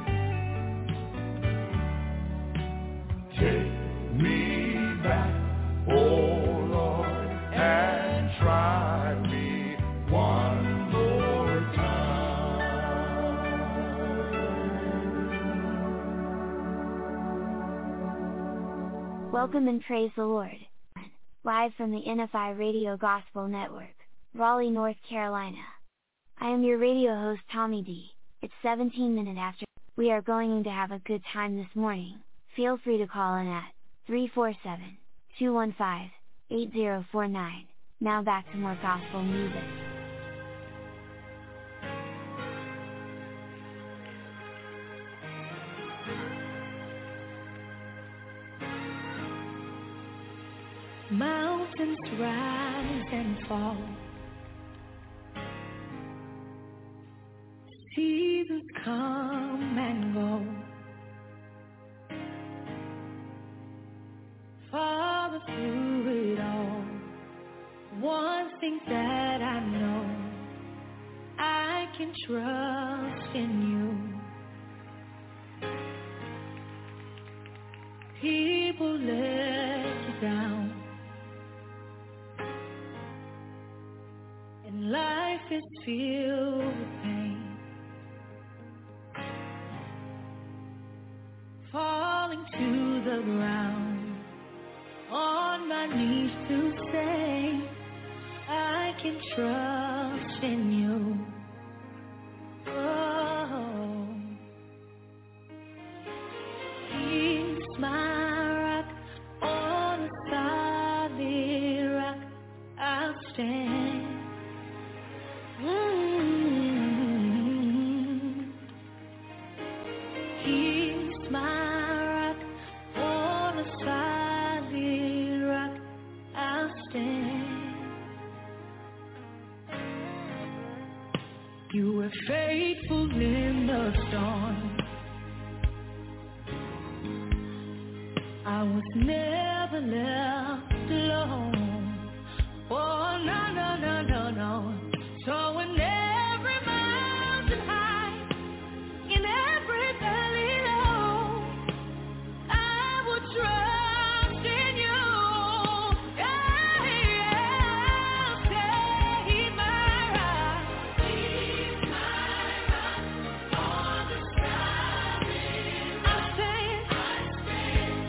Take me back, oh Lord, and try me one more time. Welcome and praise the Lord. live from the N F I Radio Gospel Network, Raleigh, North Carolina. I am your radio host Tommy D. It's seventeen minutes after. We are going to have a good time this morning. Feel free to call in at three four seven, two one five, eight zero four nine. Now back to more gospel music. Mountains rise and fall, seasons come and go. Father, through it all, one thing that I know, I can trust in you. People let you down, and life is filled with pain. Falling to the ground, on my knees to say, I can trust in you. Oh, He's my rock, on a solid rock I'll stand. Mm-hmm. He's my rock, on a solid rock I'll stand. You were faithful in the storm. I was never left alone. Oh, no, no, no, no, no. So when every mountain high, in every valley low, I will trust in you. Yeah, yeah, say He's my rock. He's my rock on the solid. I stand, I stand.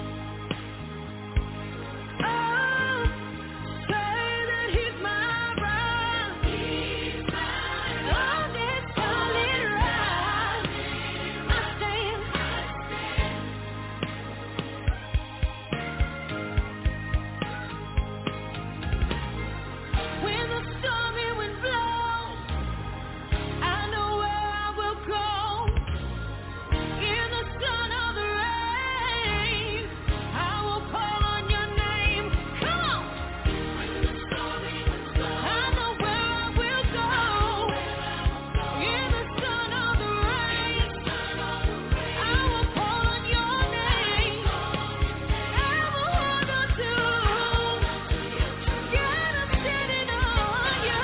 Oh, say that He's my rock. He's my on that solid rock. I stand, I stand. When the stormy wind blows, I know where I will go. In the sun or the rain, I will call on your name. Come on. When the stormy wind blows, I know where I will go. In the sun or the rain, I will call on your name. I will hold on to. Yeah, I'm standing on you.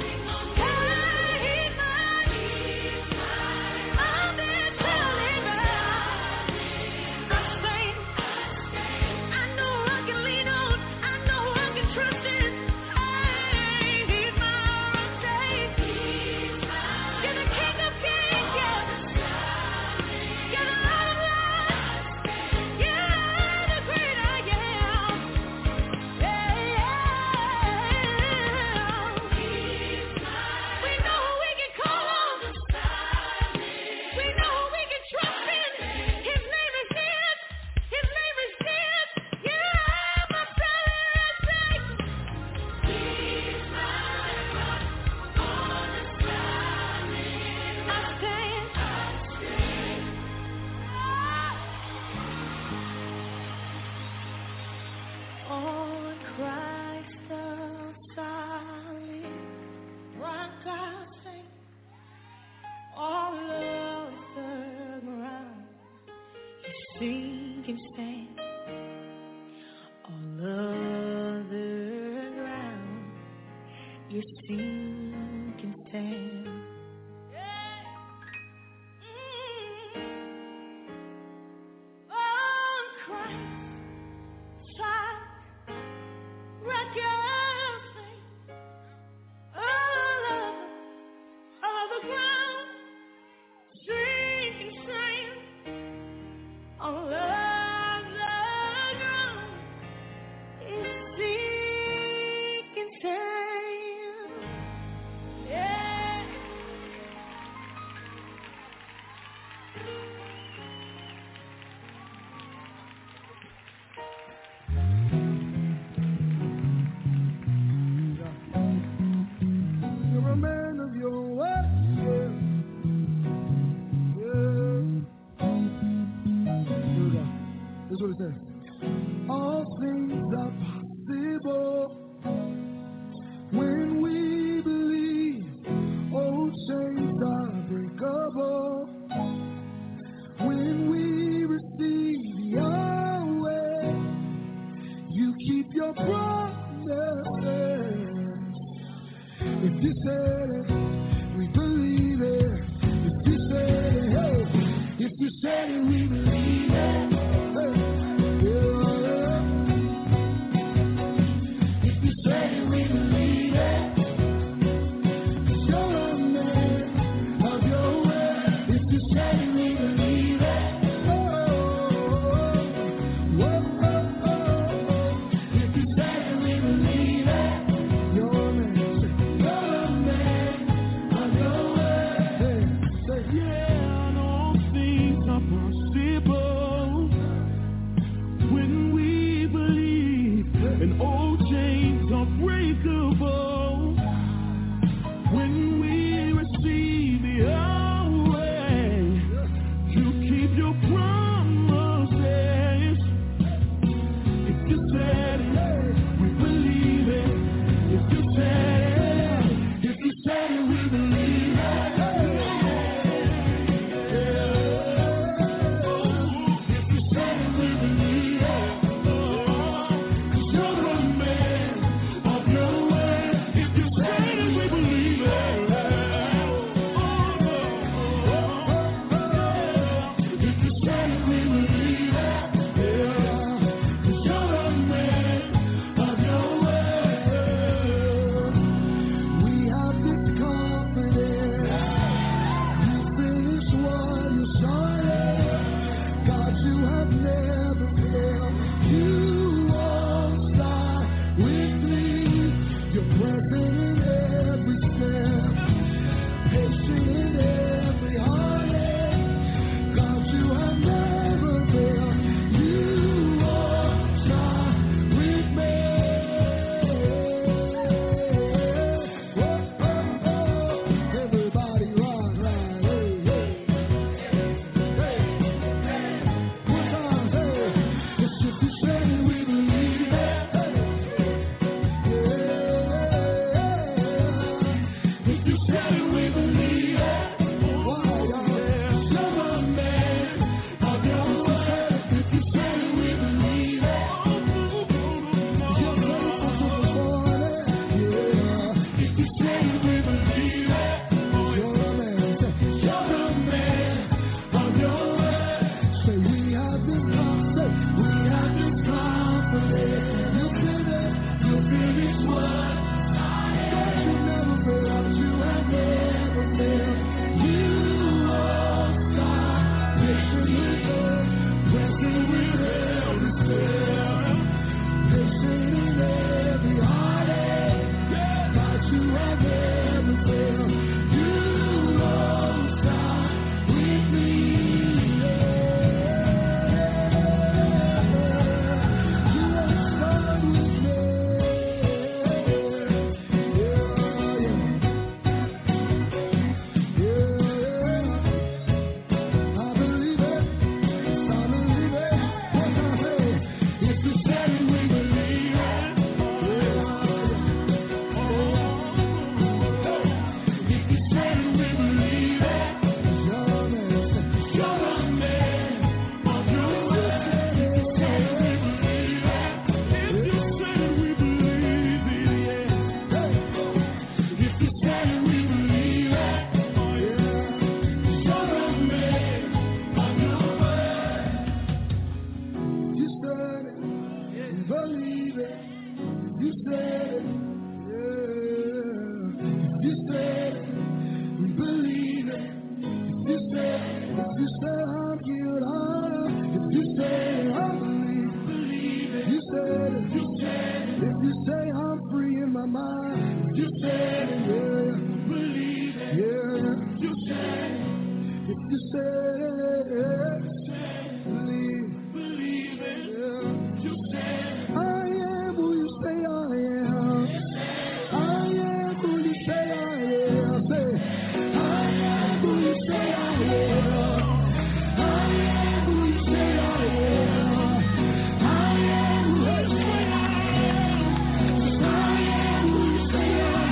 Hey, He's mine. I'm there telling rock. I stand. I know I can lean on. I know I can trust in. Hey, He's my rock. Say, you're the King of Kings. Yeah. You're the Lord of Lords. You're the great I am. Yeah, yeah. We know who we can call on. We know who we can trust in. His name is His. His name is His. Yeah, my solid rock. He's my rock on the solid. I stand. On Christ the solid rock I stand. All of the ground is sinking sand. All of the ground is sinking sand. On Christ side, rock I stand. All of, all the ground sinking sand. All of the ground is sinking your promises. If you said it, we believe it. If you said it, hey. If you said it, we believe it. Hey. Yeah. If you said it, we believe it. You're a man of your word. If you said it, we believe it.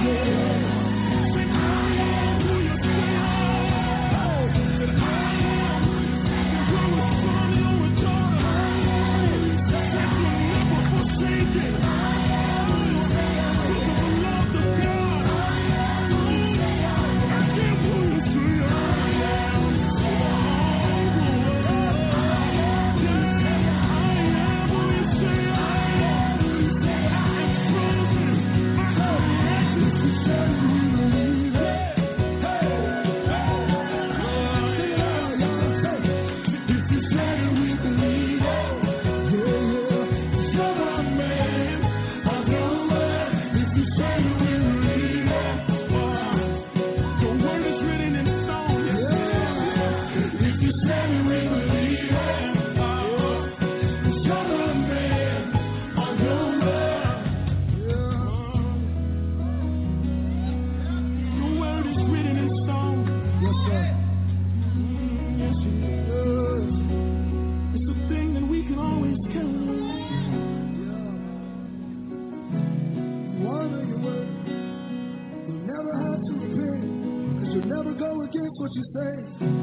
Yeah. That's what you say.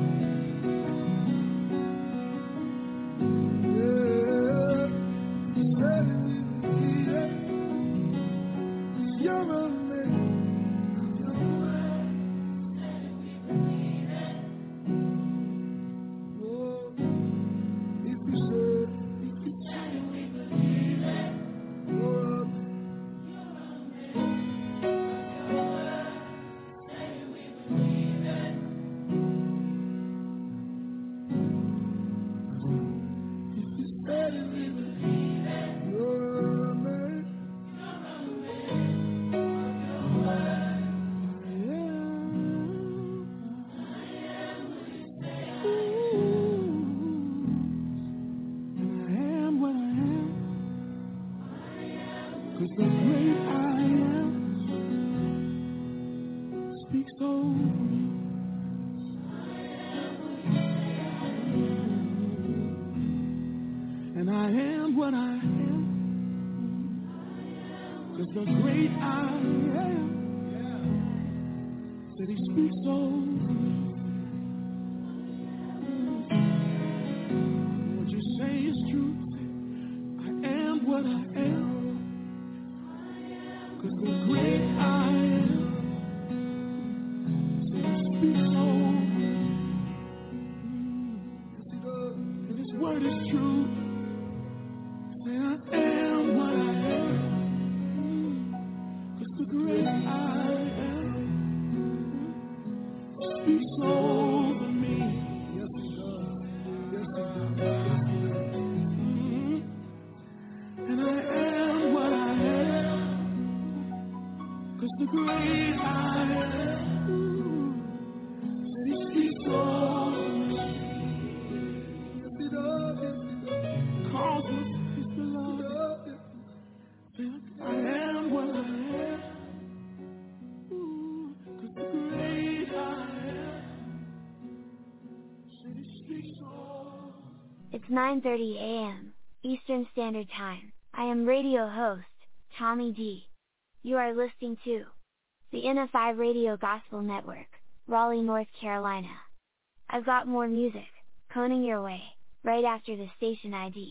It's nine thirty a m Eastern Standard Time. I am radio host, Tommy D. You are listening to the N F I Radio Gospel Network, Raleigh, North Carolina. I've got more music coming your way right after the station I D.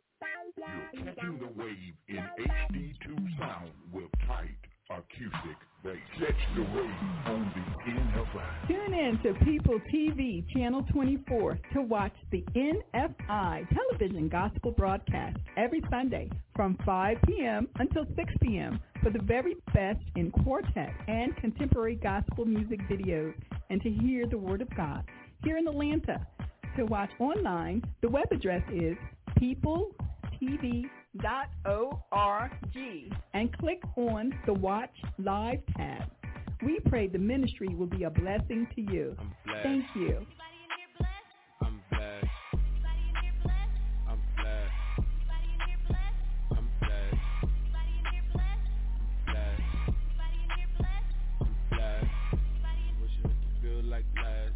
You're catching the wave in H D two sound with tight acoustic bass. Catch the wave on the N F I. Tune in to People T V Channel twenty-four to watch the N F I television gospel broadcast every Sunday from five p.m. until six p.m. for the very best in quartet and contemporary gospel music videos and to hear the Word of God. Here in Atlanta, to watch online, the web address is people t v dot org and click on the Watch Live tab. We pray the ministry will be a blessing to you. Thank you. I'm blessed. I'm blessed. I'm blessed. I'm blessed. Wish it could feel like last.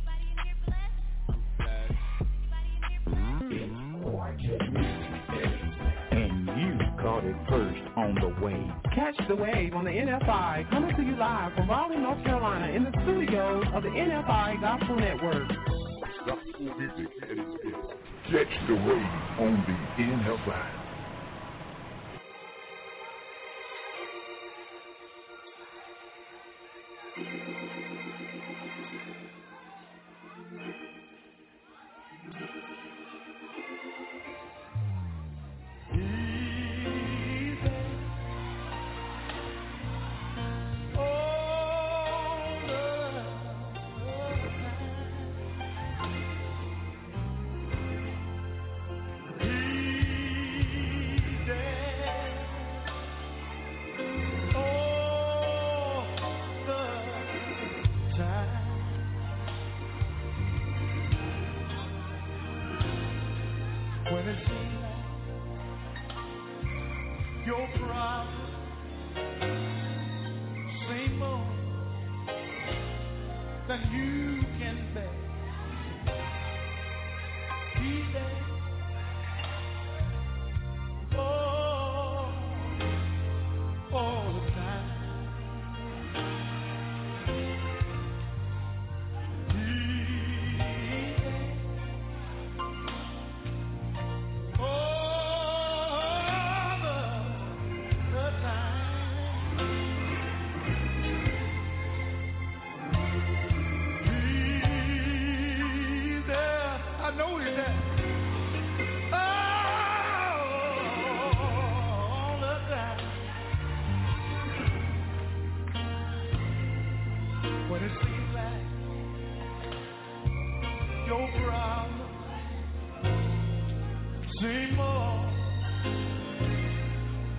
And you caught it first on the wave. Catch the wave on the N F I, coming to you live from Raleigh, North Carolina, in the studios of the N F I Gospel Network. Gospel music at its best. Catch the wave on the N F I.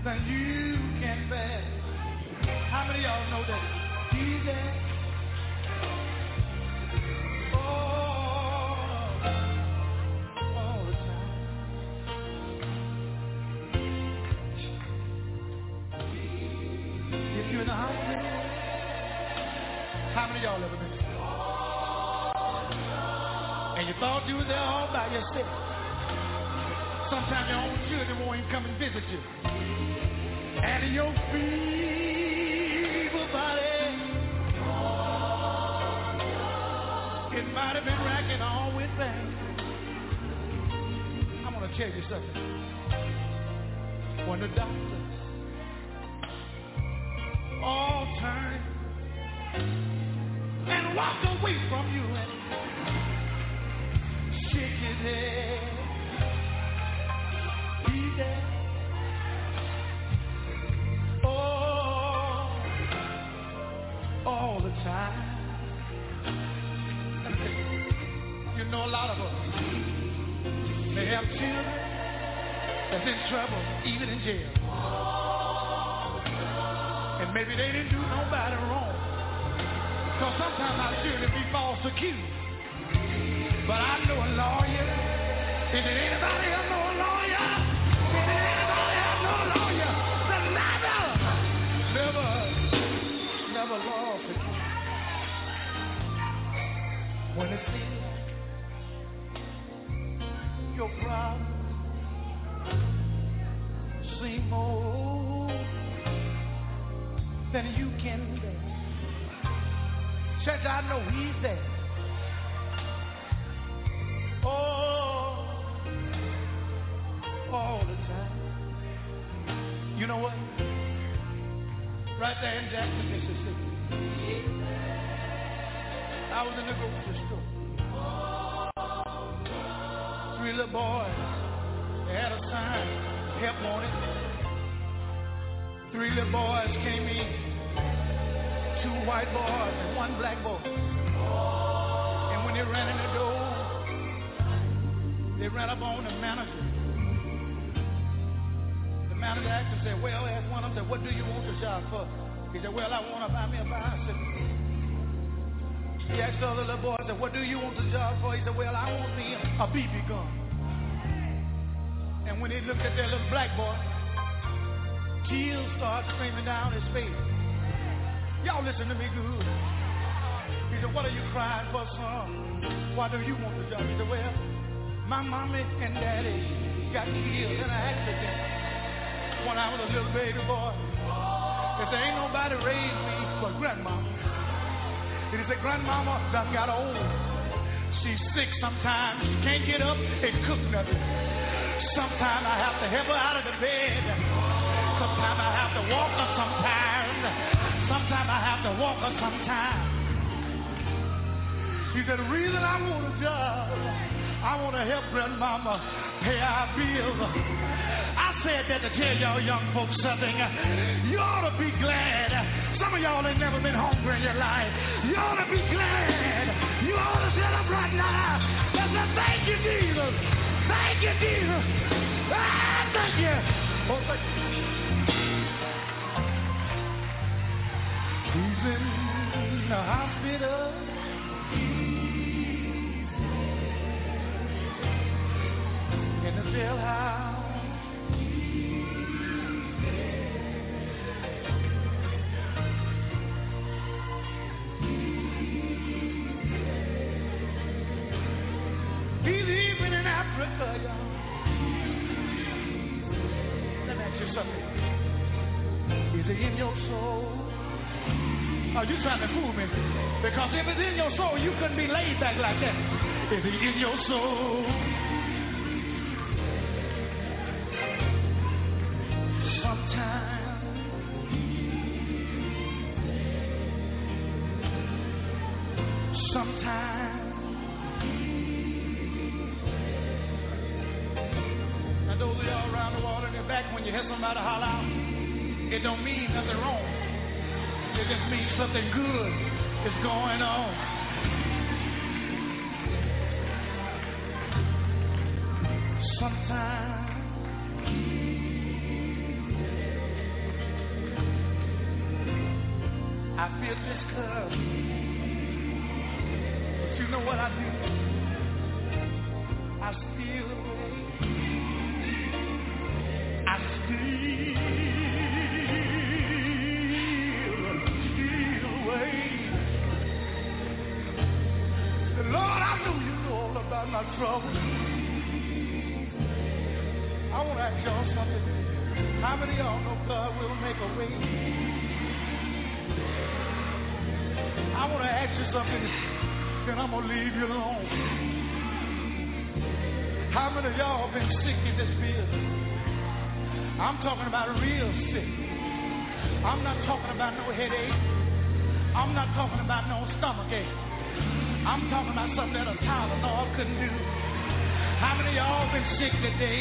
than you can bear. How many of y'all know that He's there? Oh, all the time. If you're in the hospital, how many of y'all ever been there? And you thought you were there all by yourself. Sometimes your own children won't even come and visit you. And your feeble body, it might have been racking on with pain. I'm going to tell you something. When the doctors all turn and walk away from you and shake his head, He's there. Oh, all the time. You know, a lot of us, they have children that's in trouble, even in jail. And maybe they didn't do nobody wrong. Because sometimes our children be false accused. But I know a lawyer. Is it anybody else know a lawyer? Is it anybody else know a lawyer? That never, never, never lost a case. When it seems your problem seem more than you can bear. Church, I know He's there. Oh, all the time. You know what? Right there in Jackson, Mississippi, I was in the grocery store. Three little boys, they had a sign, help wanted. Three little boys came in, two white boys and one black boy. And when they ran in the door, they ran up on the manager. The manager asked him, said, well, asked one of them, said, what do you want the job for? He said, well, I want to buy me a bicycle. He asked the other little boy, said, what do you want the job for? He said, well, I want me a B B gun. And when he looked at that little black boy, tears started streaming down his face. Y'all listen to me good. He said, what are you crying for, son? Why do you want the job? He said, well, my mommy and daddy got killed in an accident when I was a little baby boy. If there ain't nobody raised me but grandmama. He said, grandmama done got old. She's sick sometimes. She can't get up and cook nothing. Sometimes I have to help her out of the bed. Sometimes I have to walk her sometimes. Sometimes I have to walk her sometimes. He said, the reason I want a job, I want to help grandmama pay our bills. I said that to tell y'all young folks something. You ought to be glad. Some of y'all ain't never been hungry in your life. You ought to be glad. You ought to sit up right now and say, thank you, Jesus. Thank you, Jesus. Ah, thank you. Oh, thank you. He's in the hospital. In the jailhouse. He's even in Africa, y'all. Let me ask you something. Is it in your soul? Are you trying to fool me? Because if it's in your soul, you couldn't be laid back like that. Is it in your soul? Sometimes, sometimes. Now those of y'all around the world in the back, when you hear somebody holler out, it don't mean nothing wrong. It just means something good is going on. Sometimes I feel discouraged. But you know what I do? I still wait. I still, still wait. The Lord, I know you know all about my trouble. I want to ask y'all something. How many of y'all know God will make a way? I want to ask you something, then I'm going to leave you alone. How many of y'all been sick in this building? I'm talking about real sick. I'm not talking about no headache. I'm not talking about no stomach ache. I'm talking about something that a Tylenol couldn't do. How many of y'all been sick today?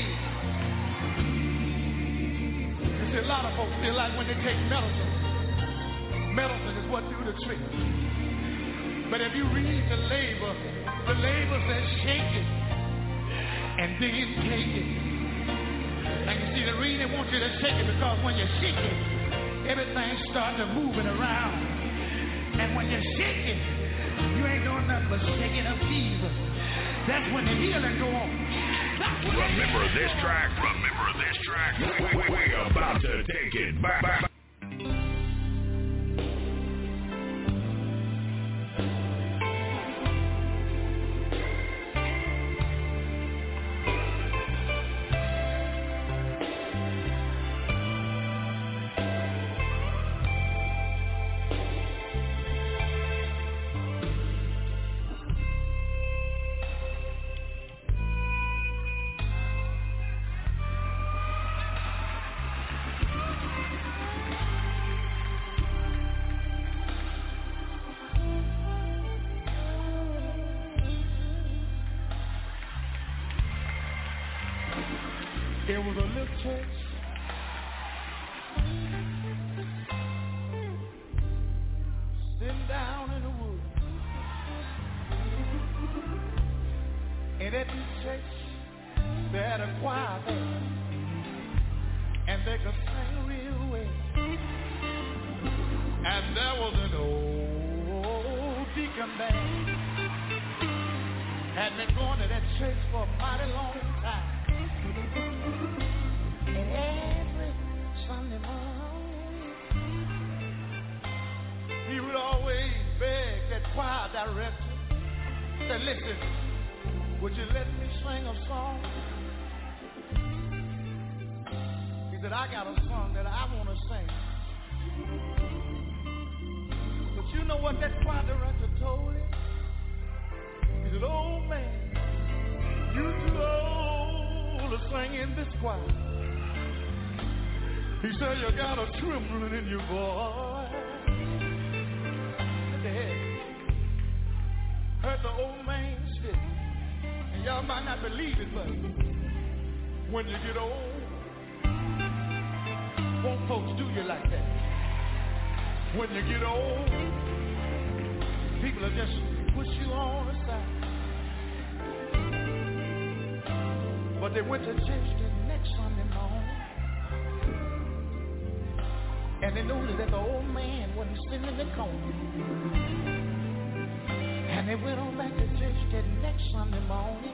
You see, a lot of folks feel like when they take medicine, medicine is what do the trick. But if you read the label, the label says shake it and then take it. And you see, the reason they want you to shake it because when you shake it, everything starts moving around. And when you shake it, you ain't doing nothing but shaking up Jesus. That's when the healing go on. Remember this track, remember this track. We, we, we're about to take it back. back. There was a little church sitting down in the woods. And at this church, they had a choir there. And they could sing real well. And there was an old deacon band. Had been going to that church for a mighty long time. And every Sunday morning, he would always beg that choir director, say, listen, would you let me sing a song? He said, I got a song that I want to sing. But you know what that choir director told him? He said, oh man, you too old to sing in this choir. He said, you got a trembling in your voice. Heard the old man say, and y'all might not believe it, but when you get old, won't folks do you like that? When you get old, people will just push you on the side. But they went to church the next Sunday morning. And they noticed that the old man wasn't sitting in the corner. And they went on back to church that next Sunday morning.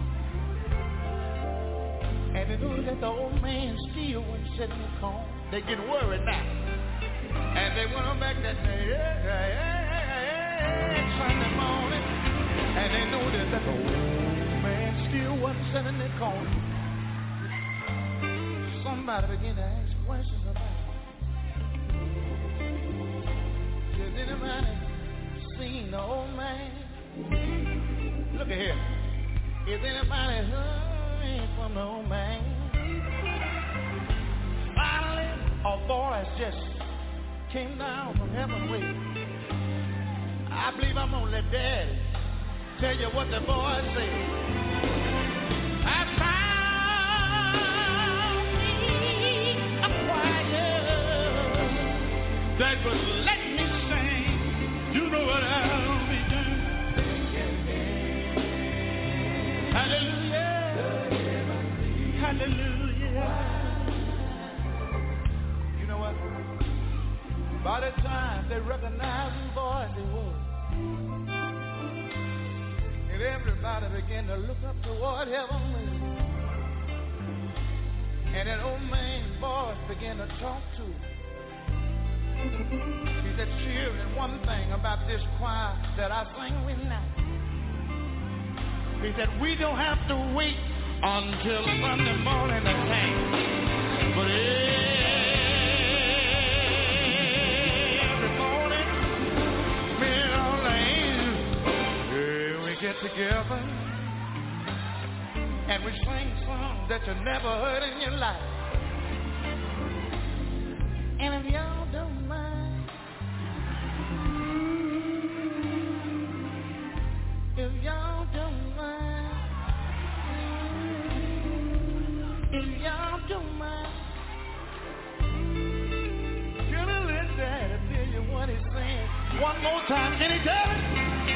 And they noticed that the old man still wasn't sitting in the corner. They getting worried now. And they went on back that next Sunday morning. And they noticed that the old man still wasn't sitting in the corner. Somebody began to ask questions about it. Has anybody seen the old man? Look at here. Is anybody heard from the old man? Finally, a voice just came down from heaven way. I believe I'm gonna let Daddy tell you what the voice said. I found me a choir that was let me sing. You know what I'll be doing. Hallelujah. Hallelujah. You know what? By the time they recognized whose voice it was, and everybody began to look up toward heaven, and an old man's voice began to talk to him. He said, children, one thing about this choir that I sing with now. He said, we don't have to wait until Sunday morning to sing, but every morning, me and all the angels, yeah, we get together and we sing songs that you never heard in your life. And if y'all don't mind, if y'all don't mind, if y'all don't mind, can I let Daddy tell you what he's saying one more time? Can he tell it?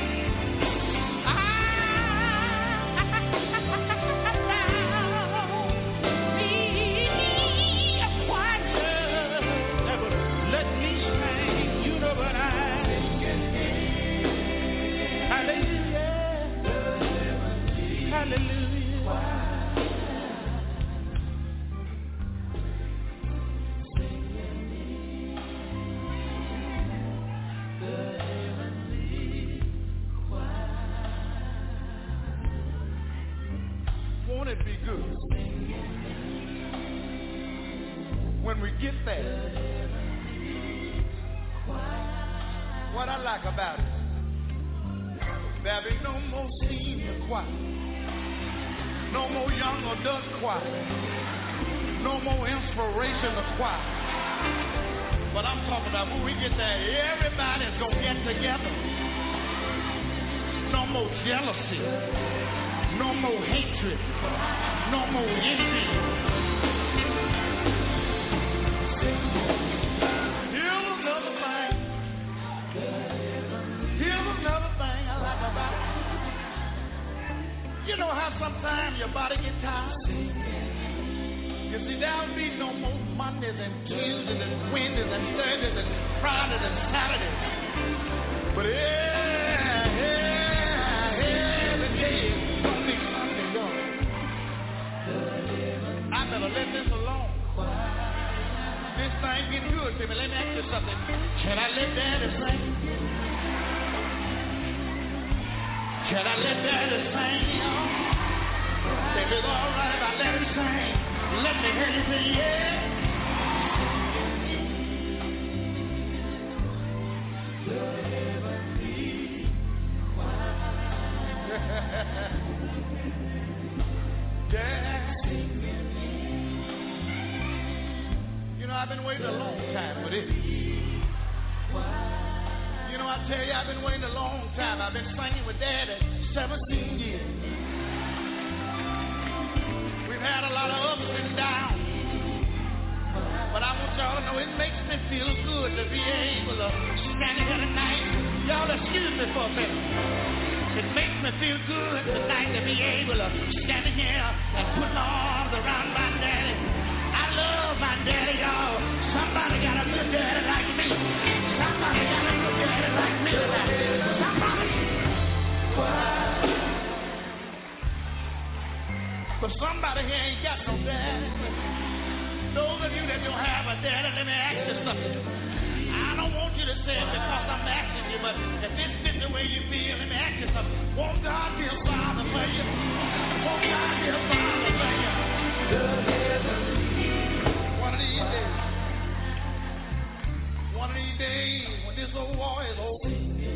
Won't it be good when we get there? What I like about it, there be no more senior choir, no more young adult choir, no more inspirational choir. But I'm talking about when we get there, everybody's gonna get together. No more jealousy, no more hatred, no more envy. Here's another thing. Here's another thing I like about it. You know how sometimes your body gets tired? You see, there'll be no more Mondays and Tuesdays and Wednesdays and Thursdays and Fridays and Saturdays. But yeah, yeah, every day is one big Sunday, y'all. I better let this alone. This thing get good to me. Let me ask you something. Can I let Daddy sing? Can I let Daddy sing, y'all? If it's all right if I let him sing, let me hear you say yeah. Yeah. You know, I've been waiting a long time for this. You know, I tell you, I've been waiting a long time. I've been singing with Daddy seventeen years. We've had a lot of ups and downs. But I want y'all to know it makes me feel good to be able to stand here tonight. Y'all excuse me for a minute. It makes me feel good tonight to be able to stand here and put my arms around my daddy. I love my daddy, y'all. Somebody got a good daddy like me. Somebody got a good daddy like me. Somebody. But somebody here ain't got no daddy. Those of you that don't have a daddy, let me ask you something. I don't want you to say it because I'm asking you, but if this is the way you feel, let me ask you something. Won't God be a father for you? Won't God be a father for you? One of these days, one of these days, when this old war is over,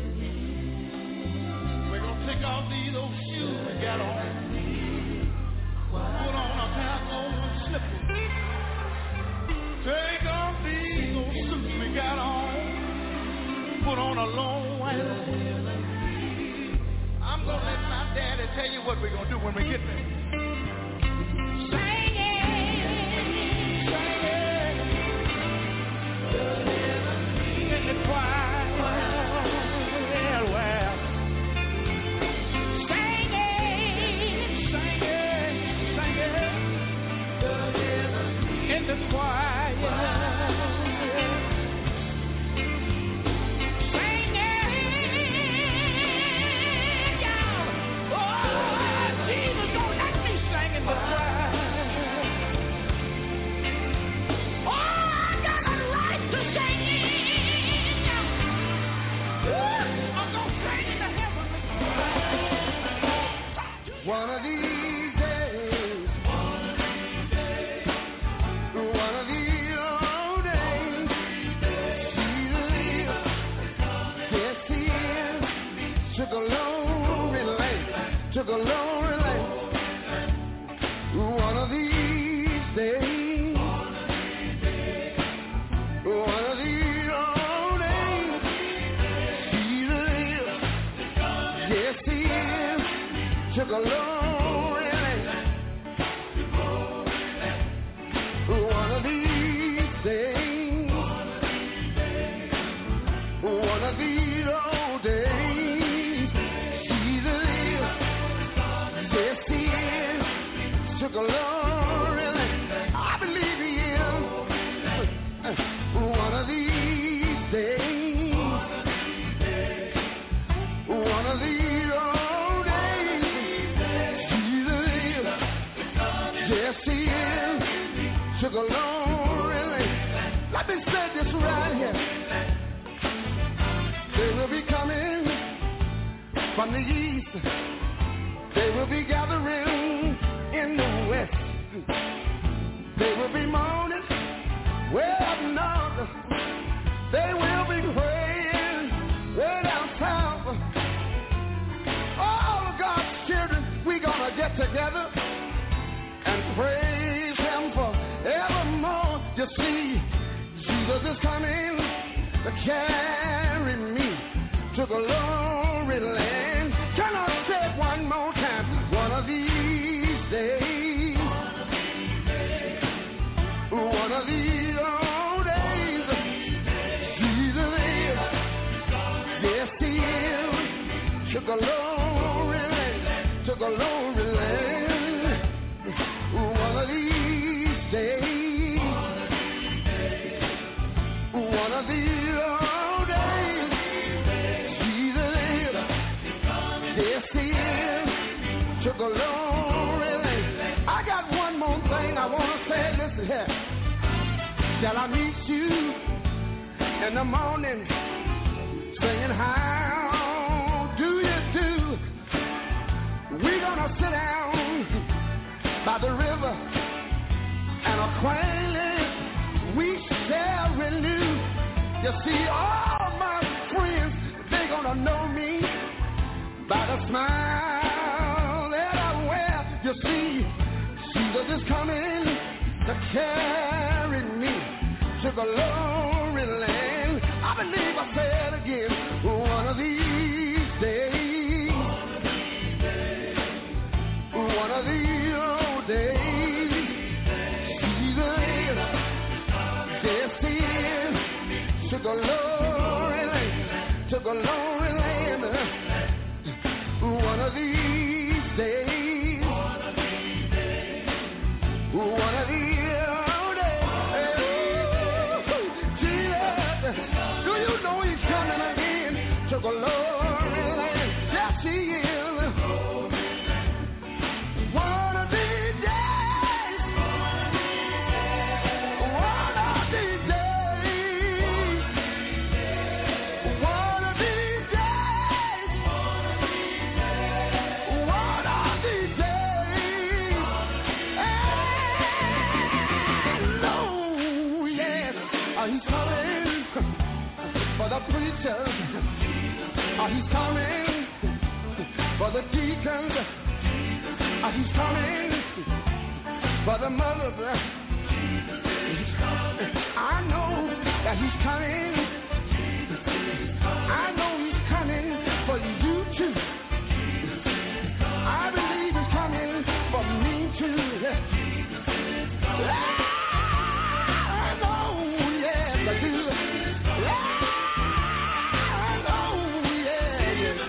we're going to take off these old shoes we got on, put on a pair of old slippers, take off these old suits we got on, put on a long white robe. I'm going to let my daddy tell you what we're going to do when we get there. Sing it, sing it, in the choir, well, well. Sing it, sing it, sing it, in the choir. took a long rally. One of these days, one of these old days, Jesus is, yes he is, took a long rally. I believe he is. One of these days, one of these old days, Jesus is, yes he is, took a long rally. Let me say this right here. They will be coming from the east. They will be gathering in the west. They will be mourning way up north. They will be praying way down south. All of God's children, we gonna get together and praise him forevermore. You see, Jesus is coming to carry me to the glory land. Can I say it one more time? One of these days, one of these old days, Jesus is, yes he is, to the glory land, to the glory land. One of these days, one of these old days, Jesus is, yes he is, to the glory land. I got one more thing I want to say. Listen here. Shall I meet you in the morning, singing how do you do? We're gonna sit down by the river and acquaintance we shall renew. You see, all my friends, they gonna know me by the smile that I wear. You see, Jesus is coming to carry me to the glory land. I believe I say it again. One of these days, one of these old days, Jesus is, yes he is, to the glory land, to the glory land. One of these days, one of these old days, Jesus, do you know he's coming again to the glory land? Yes he is. One of these days, one of these days, one of these days, one of these days, and oh yes, uh, he's coming for the preachers, uh, he's coming for the deacons, uh, he's coming for the mothers. I know that he's coming. I know he's coming for you too. I believe he's coming for me too. I know, yes I do. I know, yeah, yeah.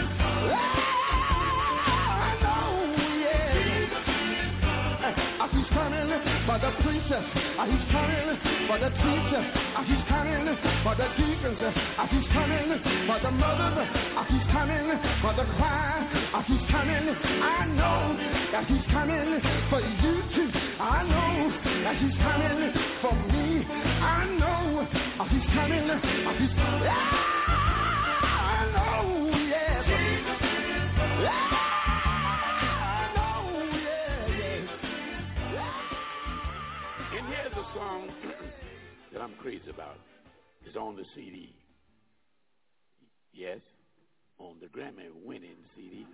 I know, yeah. Uh, He's coming for the preacher. Uh, He's coming for the teacher. Uh, He's coming for the deacons. Uh, He's coming for the mothers. Uh, He's coming for the choir. Uh, He's coming. I know that He's coming for you too. I know that He's coming for me. I know uh, He's coming. Uh, He's yeah, I know, yes. Yeah. And here's a song that I'm crazy about. It's on the C D. Yes, on the Grammy-winning C D.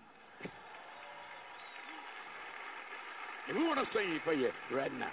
And we want to sing it for you right now.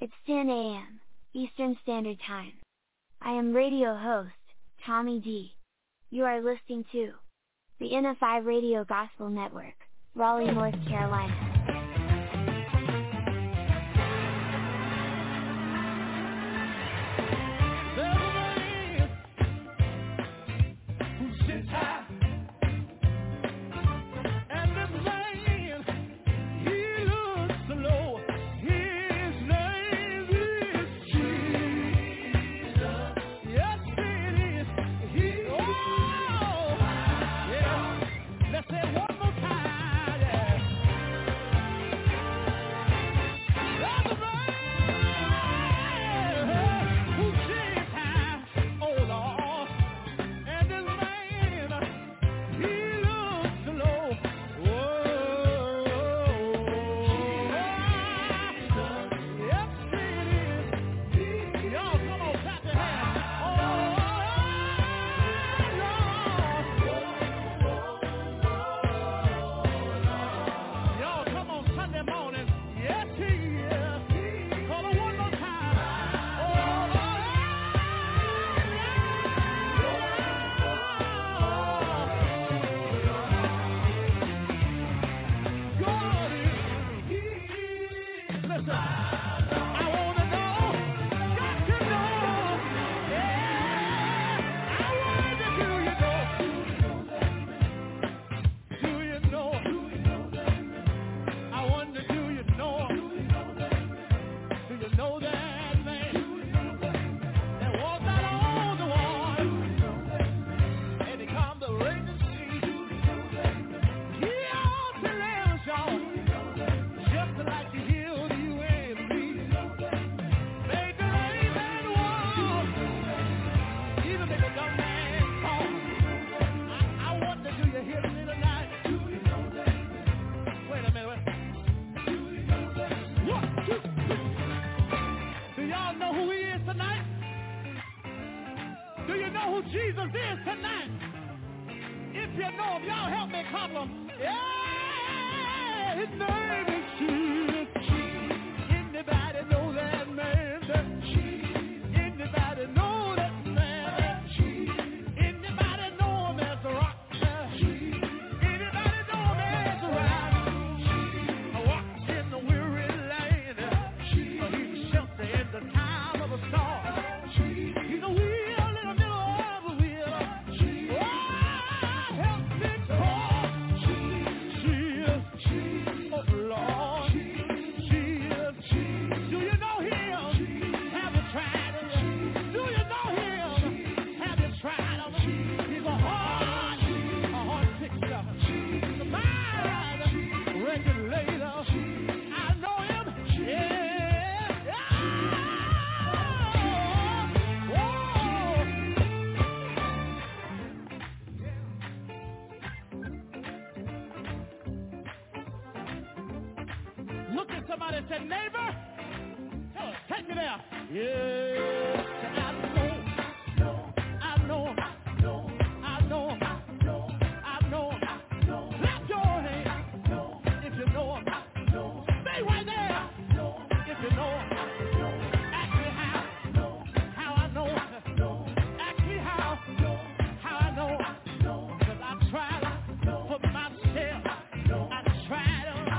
It's ten a.m. Eastern Standard Time. I am radio host, Tommy D. You are listening to the N F I Radio Gospel Network, Raleigh, North Carolina.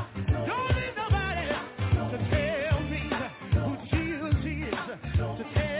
To tell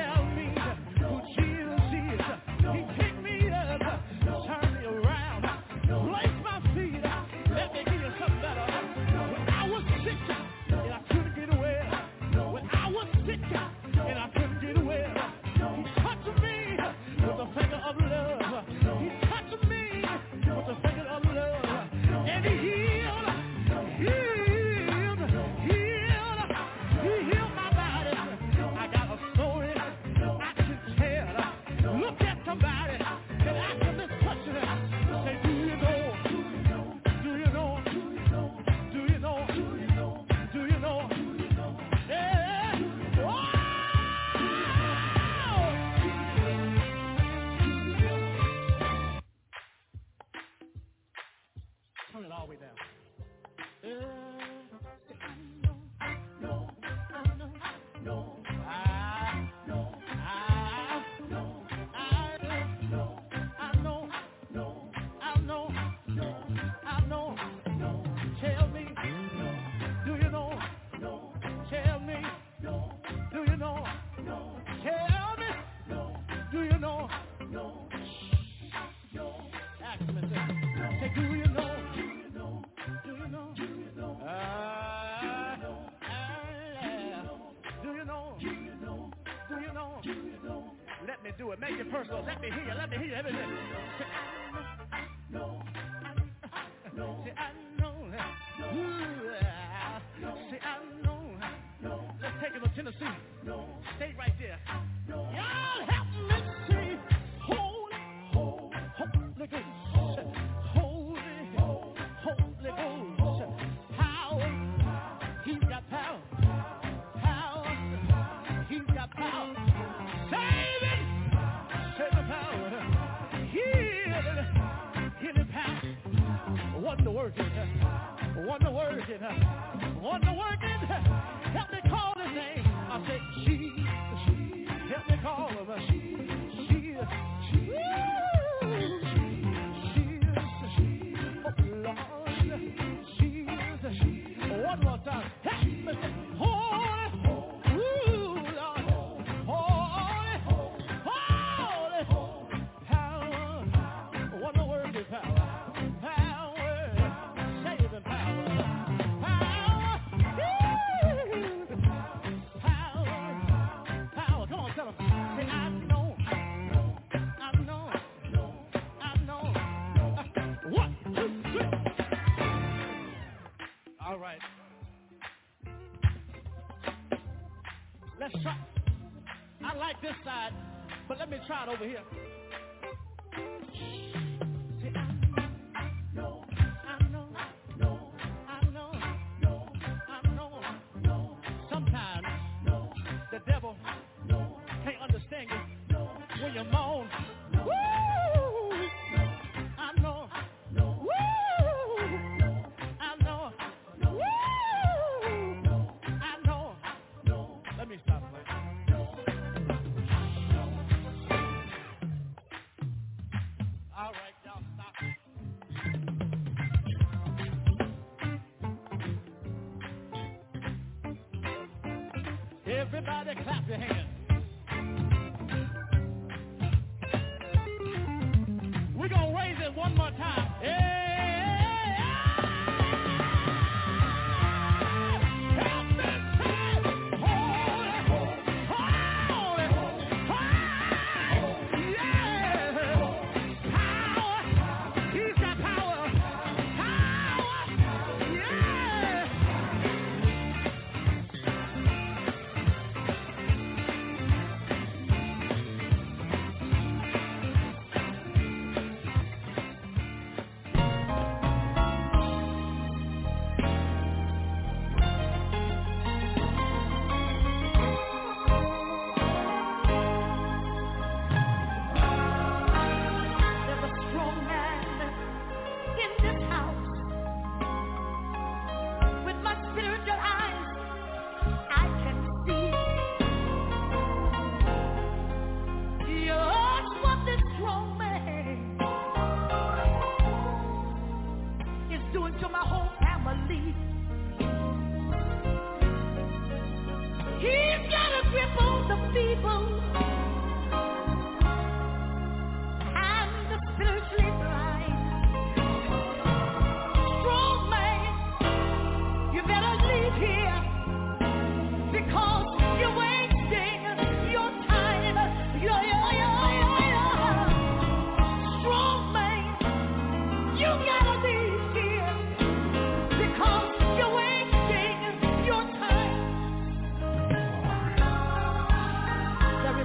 it. Make it personal. Let me hear you. Let me hear you. Let me hear you. Say, I know. I know. Say, I know. Ooh, say, I know. Let's take it to Tennessee. Stay right there. Y'all help me say, Holy, Holy, Holy Ghost. Holy, Holy Ghost. Power. He's got power. Power. He's got power. Saving. Saving power. Healing. Healing power. Wonder working. Wonder working. Wonder working. Help me call his name. I said, she, she, help me call him. She, she, she, she, she, oh Lord, she, she, one more time. Help me say, holy, ooh, Lord, holy, holy, power, wonder working power, power, saving power, power, power, power. Come on, tell them. Say, I know, I know, I know. One, two, three. All right. Let's try. I like this side, but let me try it over here. Say, I know, I know, I know, I know. Sometimes the devil can't understand you when you moan. Woo! I know. Woo! I know. Woo! I know. Let me stop playing. All right, y'all stop. Everybody clap your hands. We're going to raise it one more time. Yeah. Help me say, holy, holy, holy, yeah. Power, he's got power. Power, yeah. There's a strong man in this house. With my spiritual eyes, I can see just what this strong man is doing to my whole family. He's got a grip on the people and the spiritually blind. Strong man, you better leave here because you're wasting your time. Yo, yo, yo, yo, yo. Strong man, you gotta leave here because you're wasting your time. There is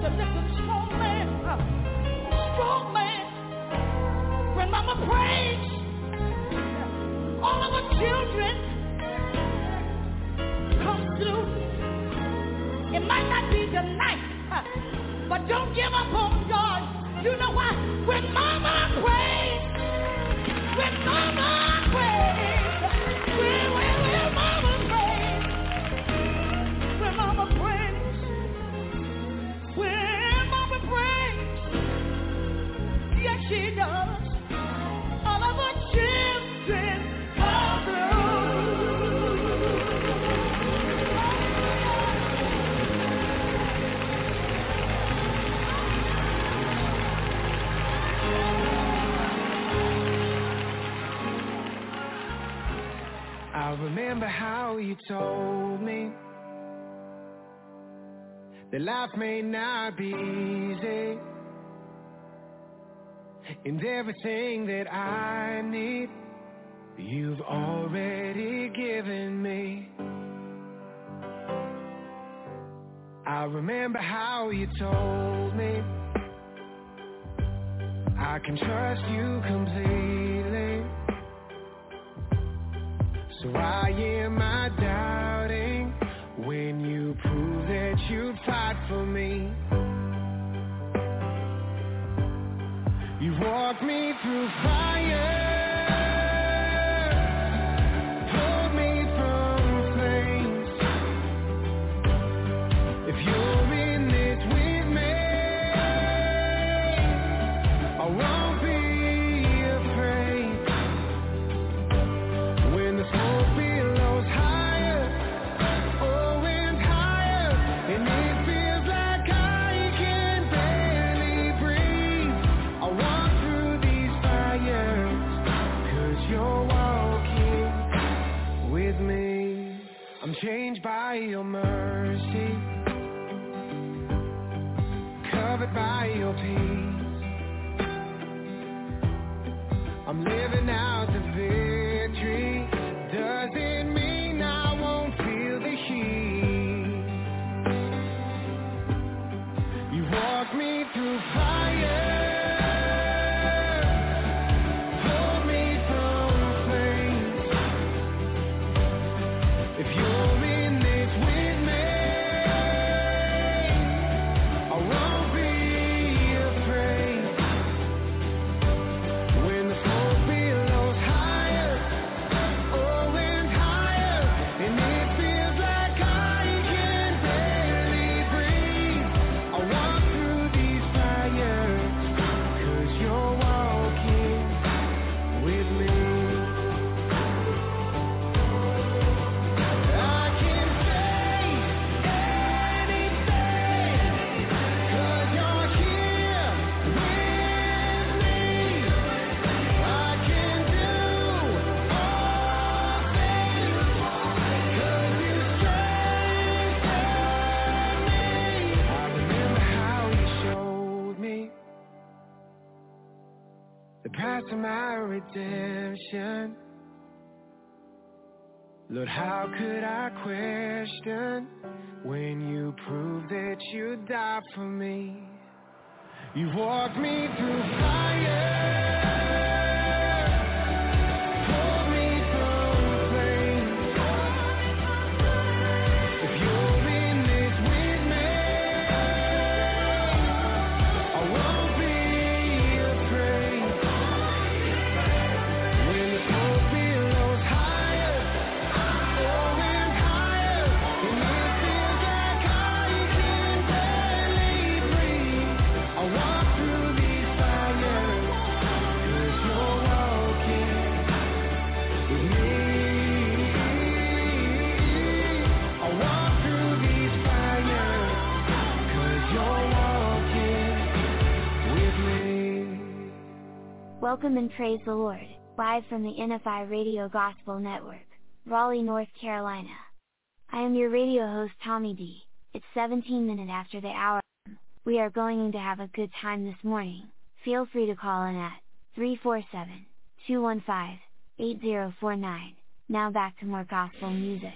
a little strong man, uh, strong man. When mama prays, all of our children come through. It might not be tonight, uh, but don't give up on God. You know why? When mama prays, when mama prays, when, when, when mama prays, when mama prays, when mama prays, yes she does, all of our children come I remember how you told me that life may not be easy, and everything that I need you've already given me. I remember how you told me I can trust you completely. So why am I doubting when you prove that you'd fight for me? You walked me through fire, pulled me from flames. If you're in this with me, I won't be afraid. When the smoke billows higher, oh and higher, and it feels like I can barely breathe, I walk through these fires, 'cause you're walking with me. I'm changed by your mercy, covered by your peace. I'm living out the victory. Doesn't mean I won't feel the heat. You walked me through fire, pulled me from flames. If you're in this with me, I won't be afraid. When the smoke billows higher, oh and higher, and it feels like I can barely breathe, I walk through these fires, 'cause you're walking with me. I can say anything, 'cause you're here with me. I can do all things, 'cause you strengthen me. I remember how you showed me the price of my redemption. Lord, how could I question when you proved that you died for me? You walked me through fire, pulled me from flames. If you're in this with me, I won't be afraid. When the smoke billows higher, oh and higher, and it feels like I can barely breathe, I walk through these fires, 'cause you're walking with me. I walk through these fires, 'cause you're walking with me. Welcome and praise the Lord, live from the N F I Radio Gospel Network, Raleigh, North Carolina. I am your radio host Tommy D. It's seventeen minutes after the hour. We are going to have a good time this morning. Feel free to call in at three four seven, two one five, eight zero four nine. Now back to more gospel music.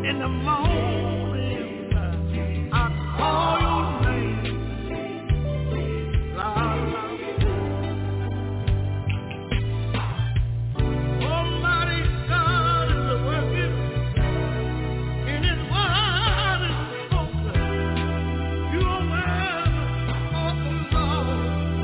In the morning, I call your name. Almighty God is working in His word is spoken. You are aware of the Lord.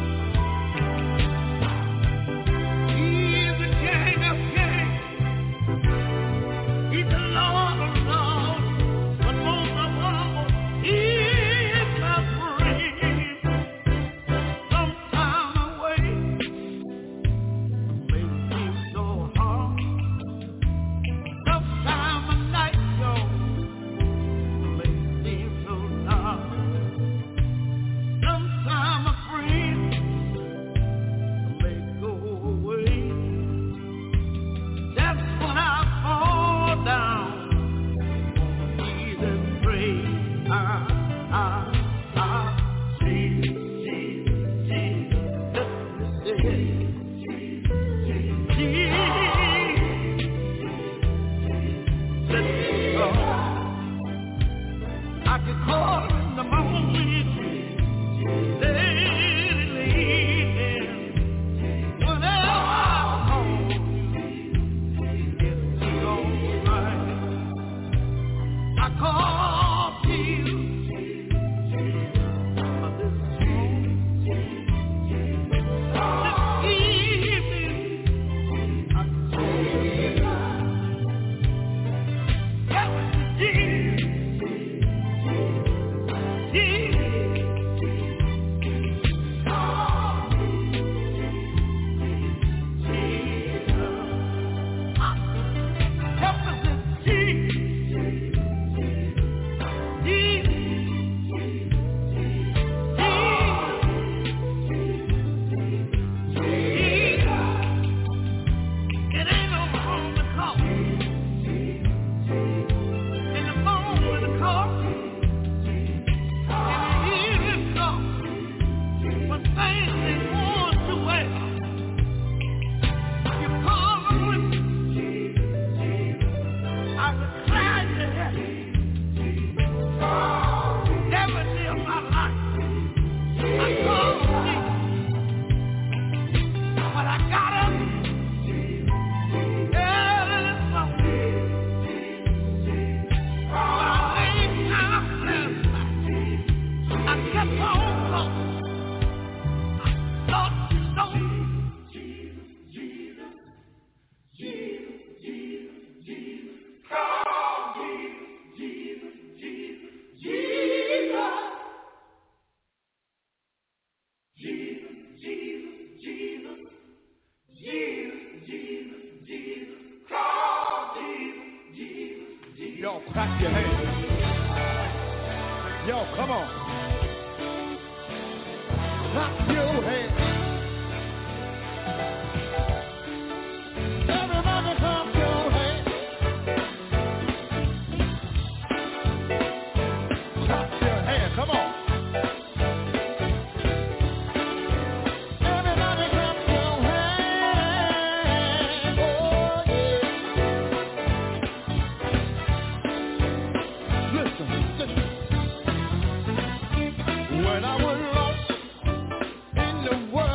He is the King of kings. He's the Lord of lords. But most of all, He is my friend. Sometime away may seem so hard. Sometime a night though may seem so dark. Sometime a friend may go away. That's when I fall down on my knees and pray. I, I, I, Jesus, Jesus, Jesus, Jesus, I can call in the morning, late, whenever I'm home, it's alright. I call Jesus on this morning, this evening, I call Jesus, Y'all clap your hands. Y'all, come on. Clap your hands. Everybody clap your hands. Clap your hands. Come on. Everybody clap your hands. Oh, yeah. Listen, listen. When I was lost in the world.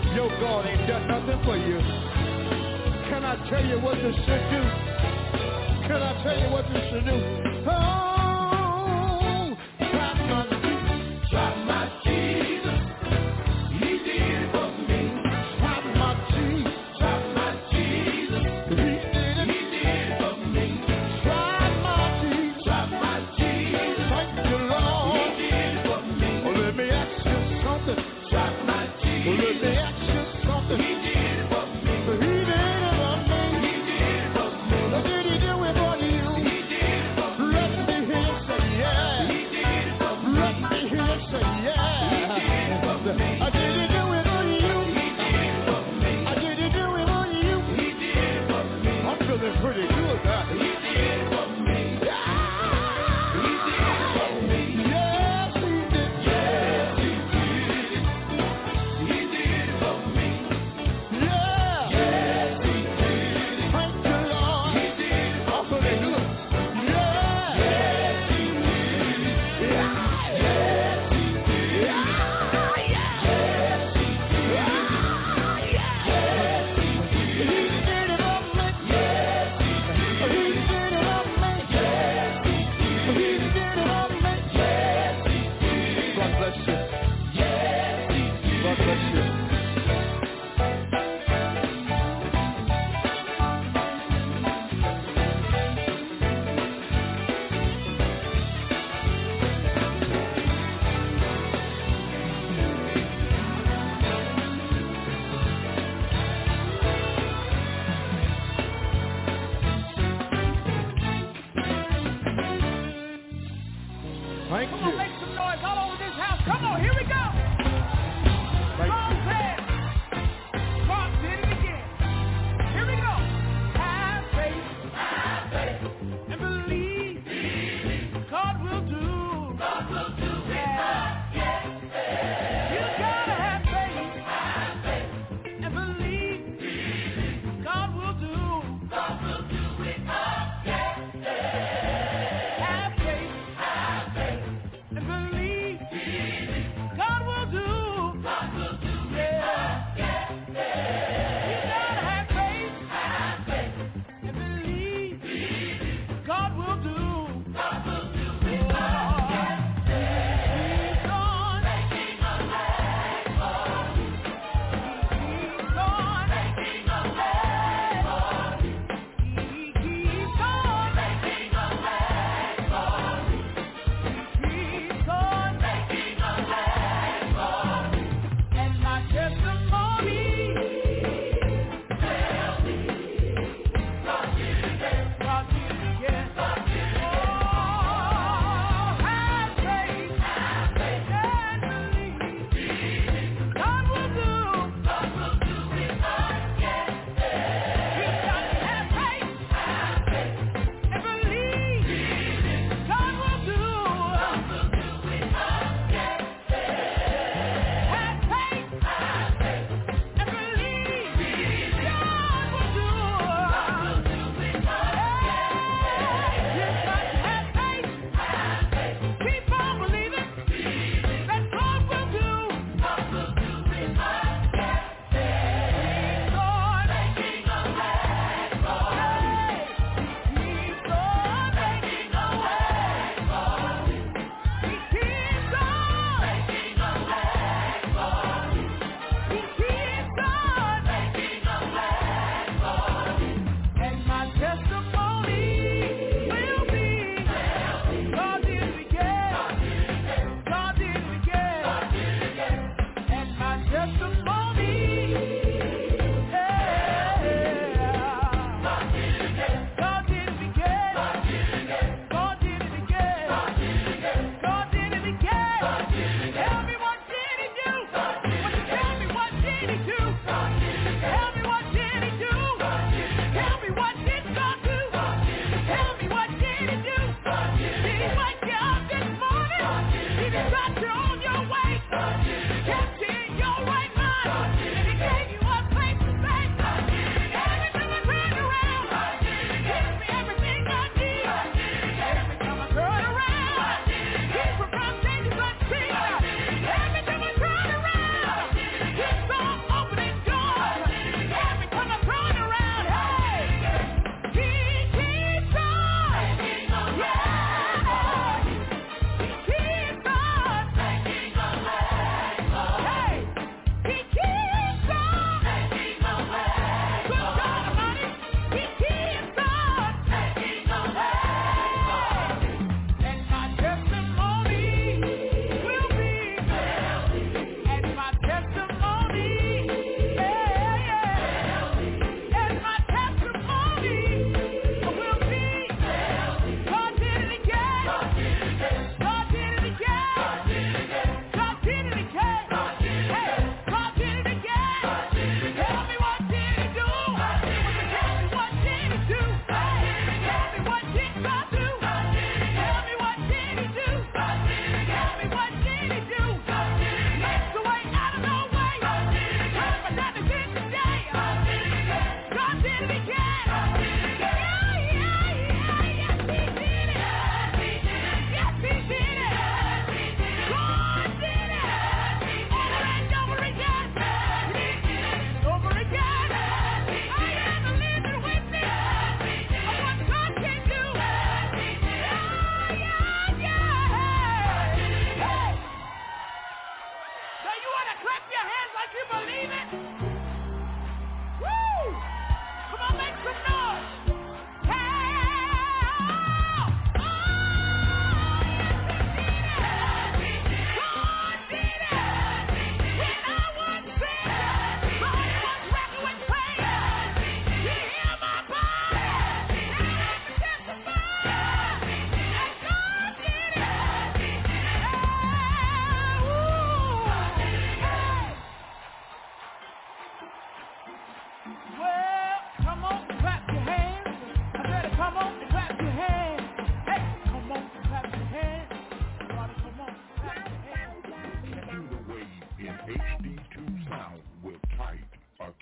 if your God ain't done nothing for you. Can I tell you what you should do? Can I tell you what you should do? Oh, drop my Jesus, drop my Jesus. He did it for me. Drop my Jesus, drop my Jesus. He did it, he did it for me. Drop my Jesus, drop my Jesus. Thank you, Lord. He did it for me. Oh, let me ask you something. Drop my Jesus. Oh, let me ask you something. He did it for me. He did it for me. He did it for me. Did he do it for you? He did it for me. Let me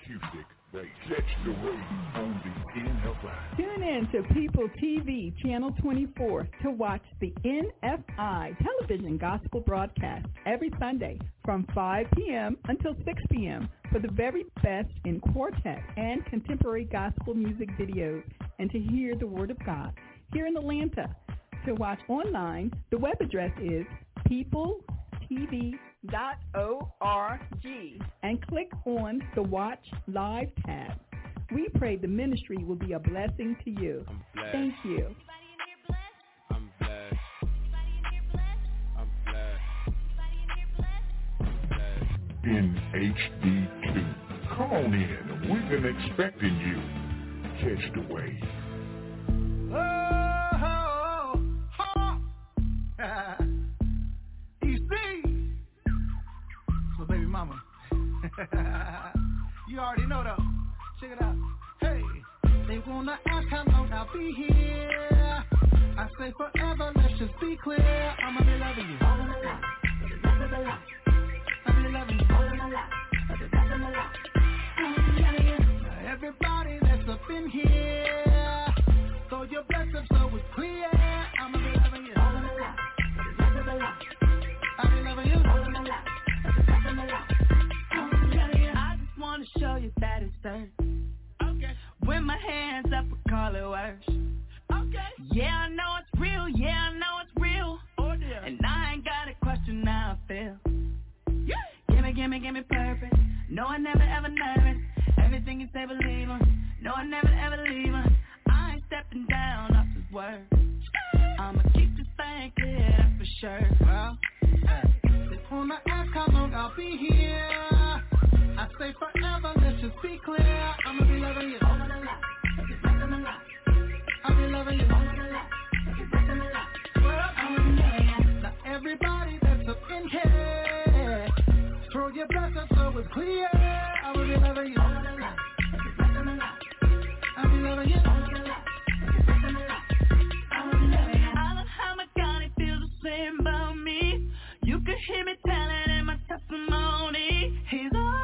Cusick. They catch the wave on the N F I. Tune in to People T V Channel twenty-four to watch the N F I television gospel broadcast every Sunday from five p.m. until six p.m. for the very best in quartet and contemporary gospel music videos and to hear the Word of God here in Atlanta. To watch online, the web address is people t v dot org and click on the Watch Live tab. We pray the ministry will be a blessing to you. Thank you. I'm blessed. I'm blessed. I'm blessed. In H D two. Come on in. We've been expecting you. Catch the wave. Oh, oh, oh. E C. So baby mama. You already know though. Check it out. Hey, they wanna ask how long I'll be here. I say forever, let's just be clear. I'ma be loving you. I'll be loving you. Now everybody that's up in here, throw your blessings so it's clear. I'ma be loving you. I'll be loving you. I just wanna show you that it's certain. Okay. With my hands up, I call it worse. Okay. Yeah, I know it's real. Yeah, I know it's real. Oh, yeah. And I ain't got a question how I feel. Yeah. Gimme, gimme, gimme purpose. No, I never ever nervous. Everything you say, believe on. No, I never ever leave on. I ain't stepping down off his word. I'ma keep this thing clear, that's for sure. Well, hey, they wanna ask how long I'll be here. I say forever, let's just be clear. I'ma be loving you. I'll be loving you. Now everybody that's up in here, throw your blessings so it's clear. I'ma be loving you. I'll be loving you. I love how my God, it feels the same about me. You can hear me telling in my testimony. He's alright.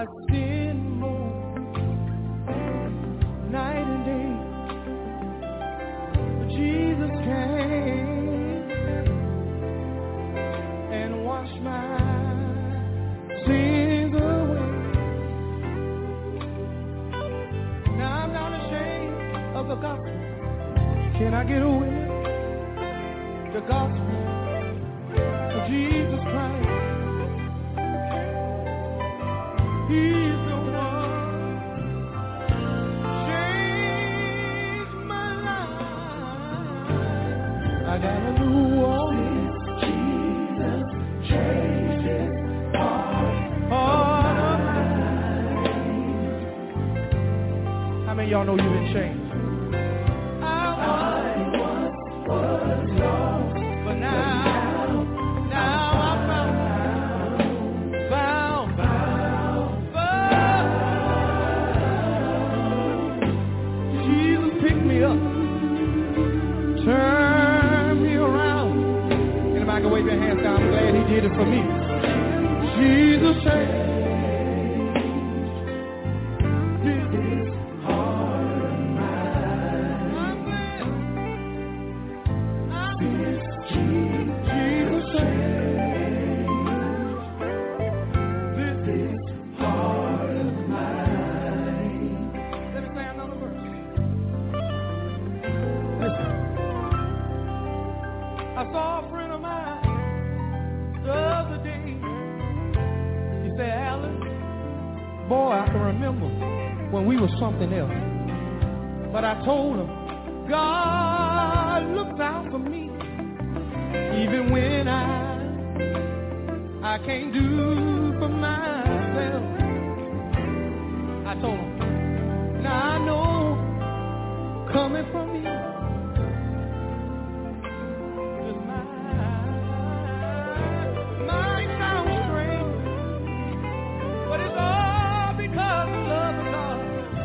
I sin more night and day, but Jesus came and washed my sins away. Now I'm not ashamed of the gospel. Can I get a witness? The gospel of Jesus Christ. He's the one changed my life. I got a new one. Jesus changed his heart. Heart of mine. How many of y'all know you've been changed? I once was lost, but now, now I'm found, found, found. Jesus picked me up, turned me around. Anybody can wave your hands down? I'm glad he did it for me. Jesus changed. Something else, but I told him God looks out for me even when I I can't do for myself. I told him, now I know coming from me is mine. Mine sounds strange, but it's all because of love of God.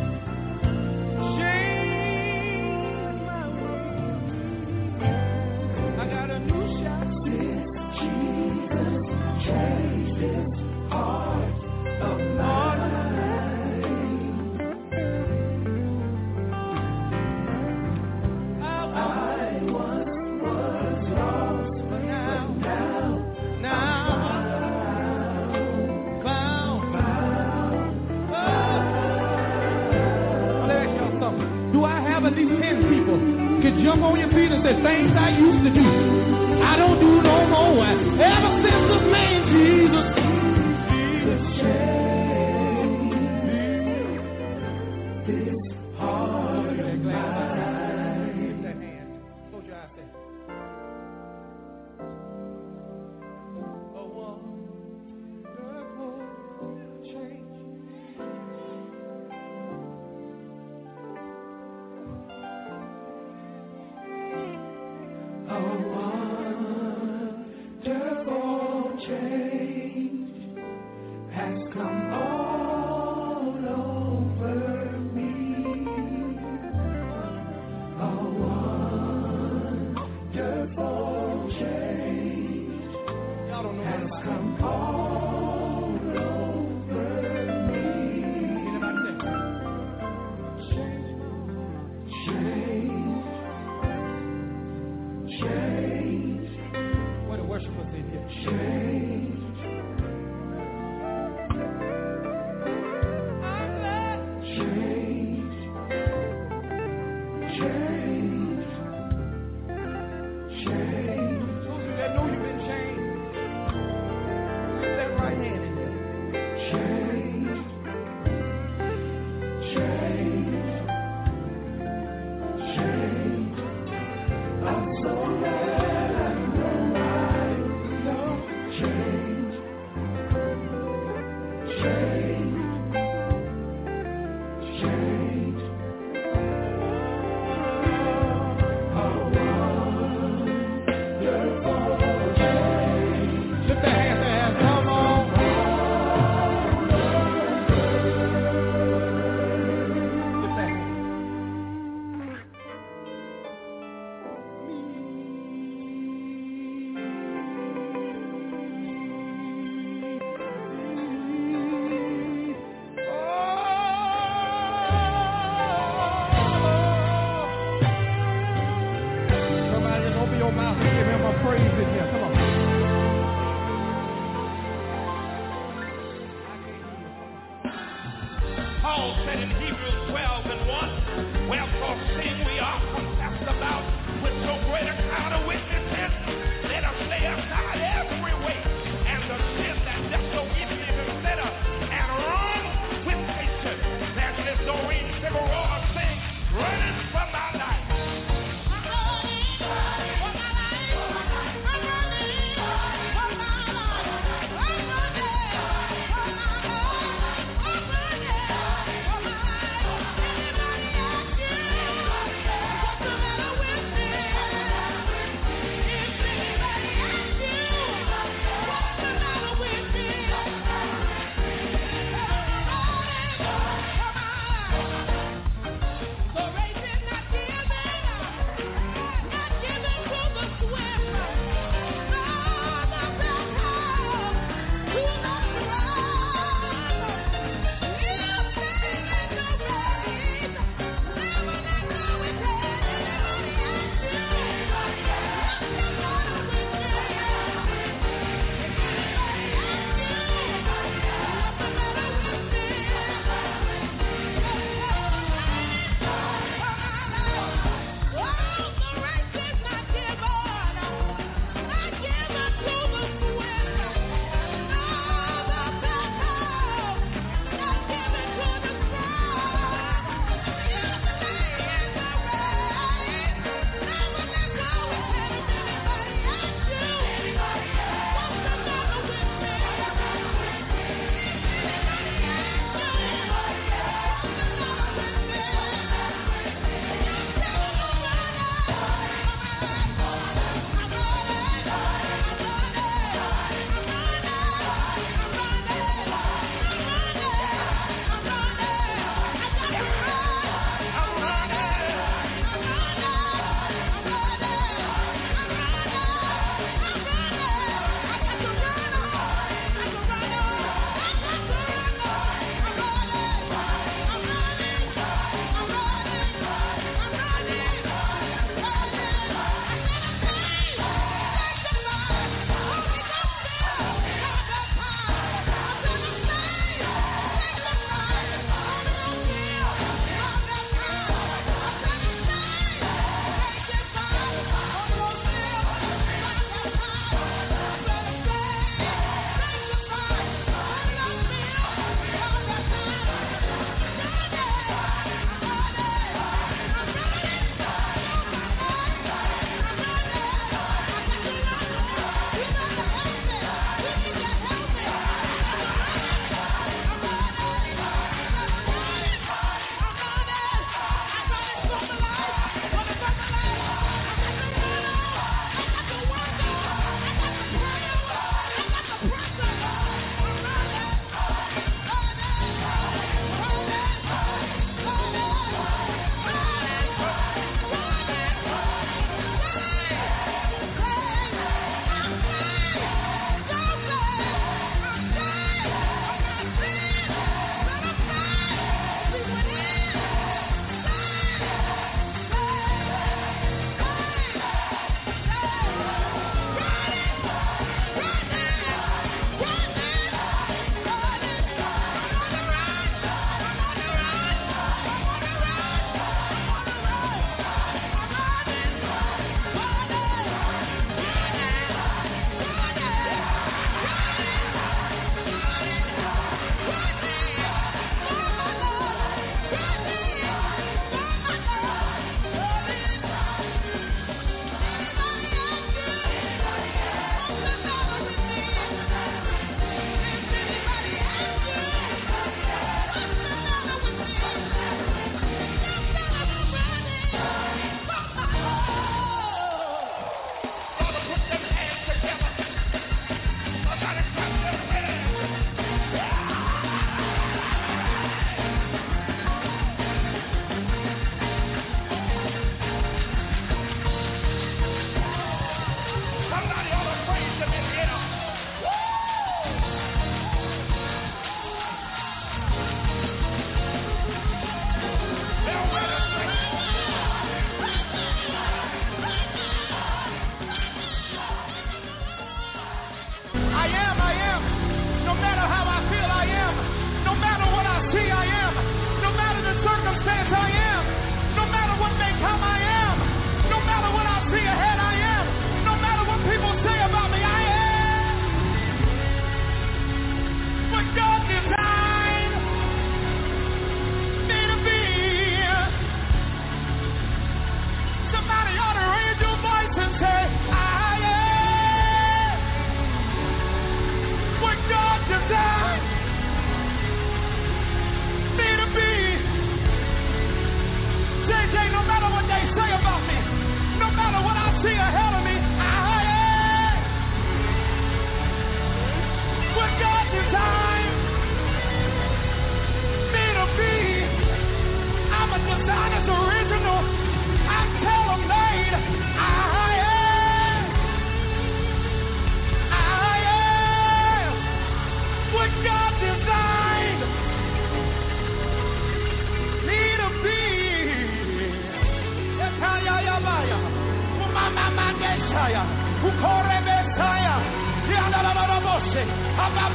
Jump on your feet and say, things I used to do, I don't do no more. Ever since the man Jesus, Jesus changed this heart of mine. Lift that hand. Close your eyes. Say, a wonderful change. Paul said in Hebrews twelve and one, wherefore seeing we are compassed about with so great a cloud of witnesses, let us lay aside every weight and the sin that doth so easily beset us, and run with patience. There's this no rain, civil roar of sin running from our life. Yeah.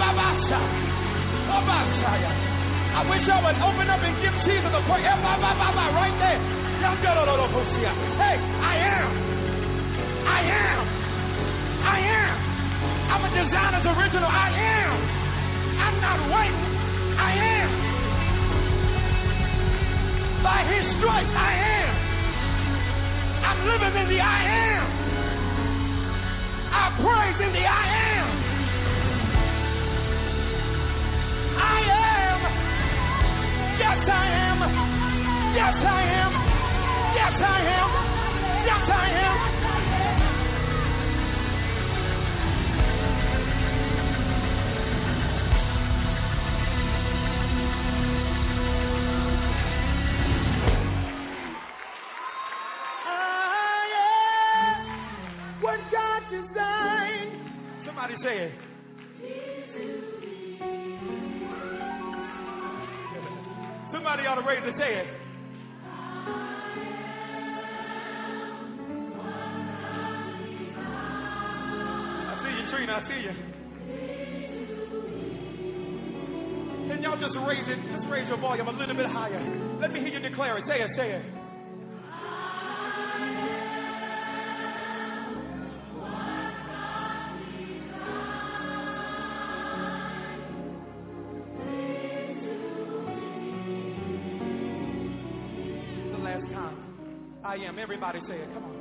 I wish I would open up and give Jesus a praise. Right there. Hey, I am. I am. I am. I'm a designer's original. I am. I'm not waiting. I am. By his stripes, I am. I'm living in the I am. I praise in the I am. I am. Yes, I am. Yes, I am. Yes, I am. Yes, I am. Somebody say it. Somebody ought to raise it. Say it. I see you, Trina. I see you. Can y'all just raise it? Just raise your volume a little bit higher. Let me hear you declare it. Say it. Say it. I am. Everybody say it. Come on.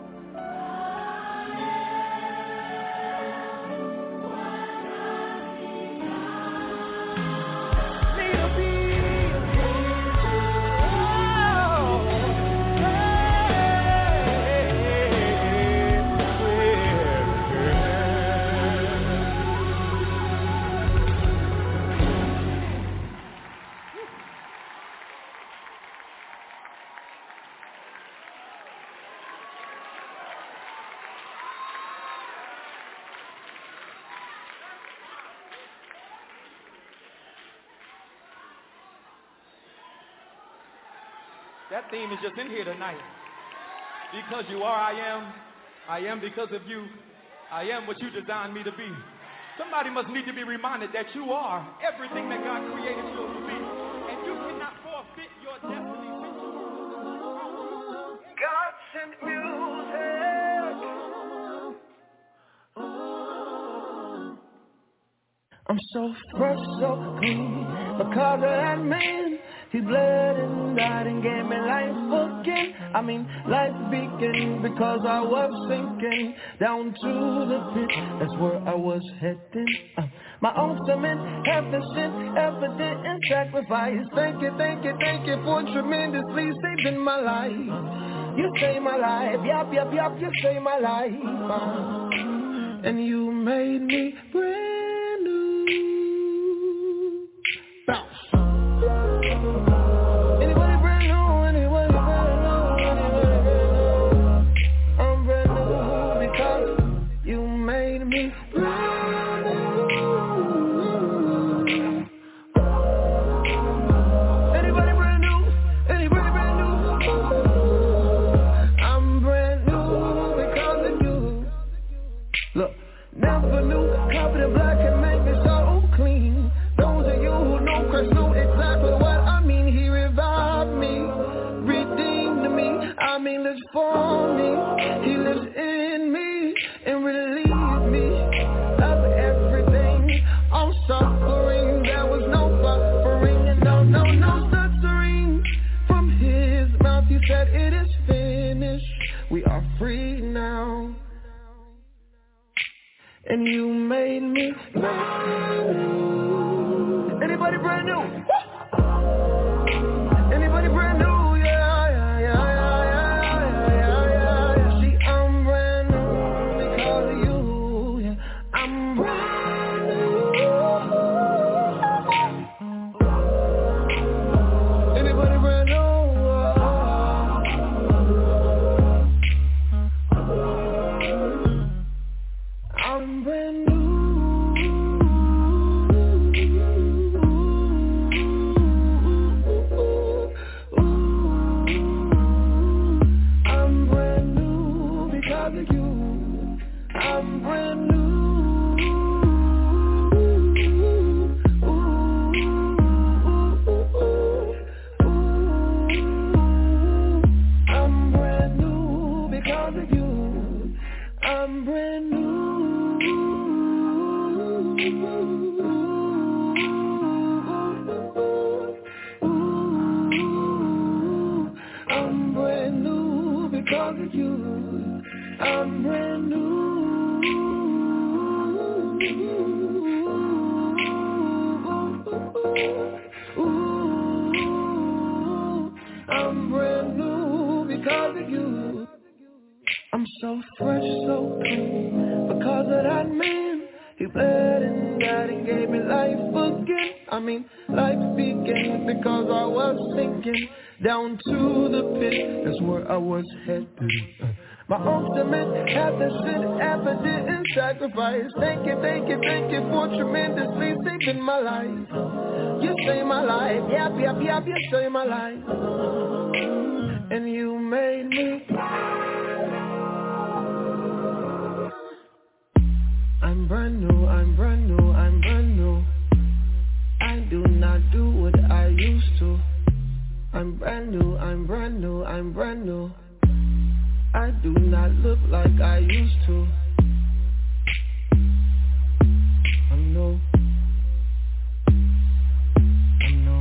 That theme is just in here tonight. Because you are, I am. I am because of you. I am what you designed me to be. Somebody must need to be reminded that you are everything that God created you to be. And you cannot forfeit your destiny. God sent music. I'm so fresh, so clean. Because of that man. He bled and died and gave me life again. I mean, life began because I was sinking down to the pit. That's where I was heading. Uh, my ultimate sin, evident in sacrifice. Thank you, thank you, thank you for tremendously saving my life. You saved my life, yep, yep, yep, you saved my life. Uh, and you made me brand new. Bounce. Anybody brand new, anybody brand new, anybody brand new. I'm brand new because you made me brand new. Anybody brand new, anybody brand new. I'm brand new because of you. Look, never knew confident black can make me so clean. Those of you who know Christ know exactly what I mean. He revived me, redeemed me. I mean, lives for me. He lives in me and relieved me of everything. I'm suffering. There was no suffering and no, no, no suffering. From his mouth he said it is finished. We are free now. And you made me brand new. Anybody brand new? Anybody brand new? Yeah, yeah, yeah, yeah, yeah, yeah, yeah, yeah. See, I'm brand new because of you. Yeah, I'm brand new. Anybody brand new? I'm brand new. so fresh, so clean. Because of that man, he bled and died and gave me life again. I mean, life began because I was sinking down to the pit. That's where I was headed. My ultimate happiness evident in sacrifice. Thank you, thank you, thank you for tremendously saving my life. You saved my life, yep, yep, yep, you saved my life. And you made me. I'm brand new, I'm brand new, I'm brand new. I do not do what I used to. I'm brand new, I'm brand new, I'm brand new. I do not look like I used to. I'm new. I'm new.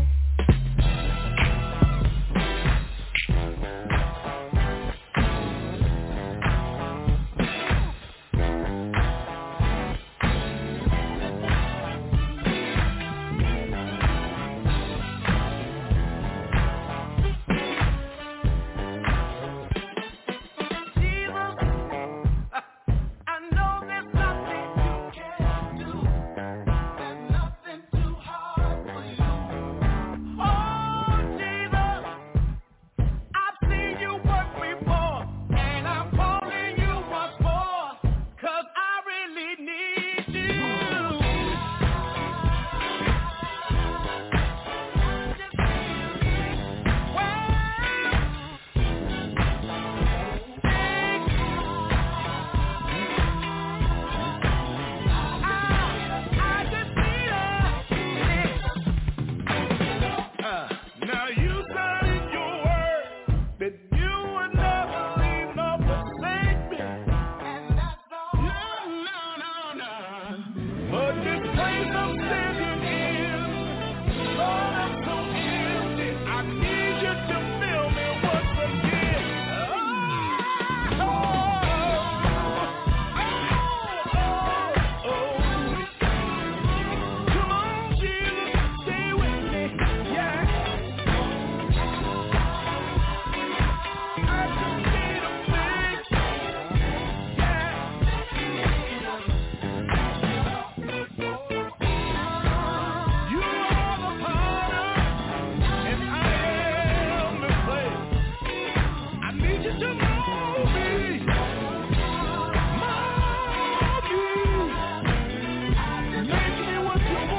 Make me what you want.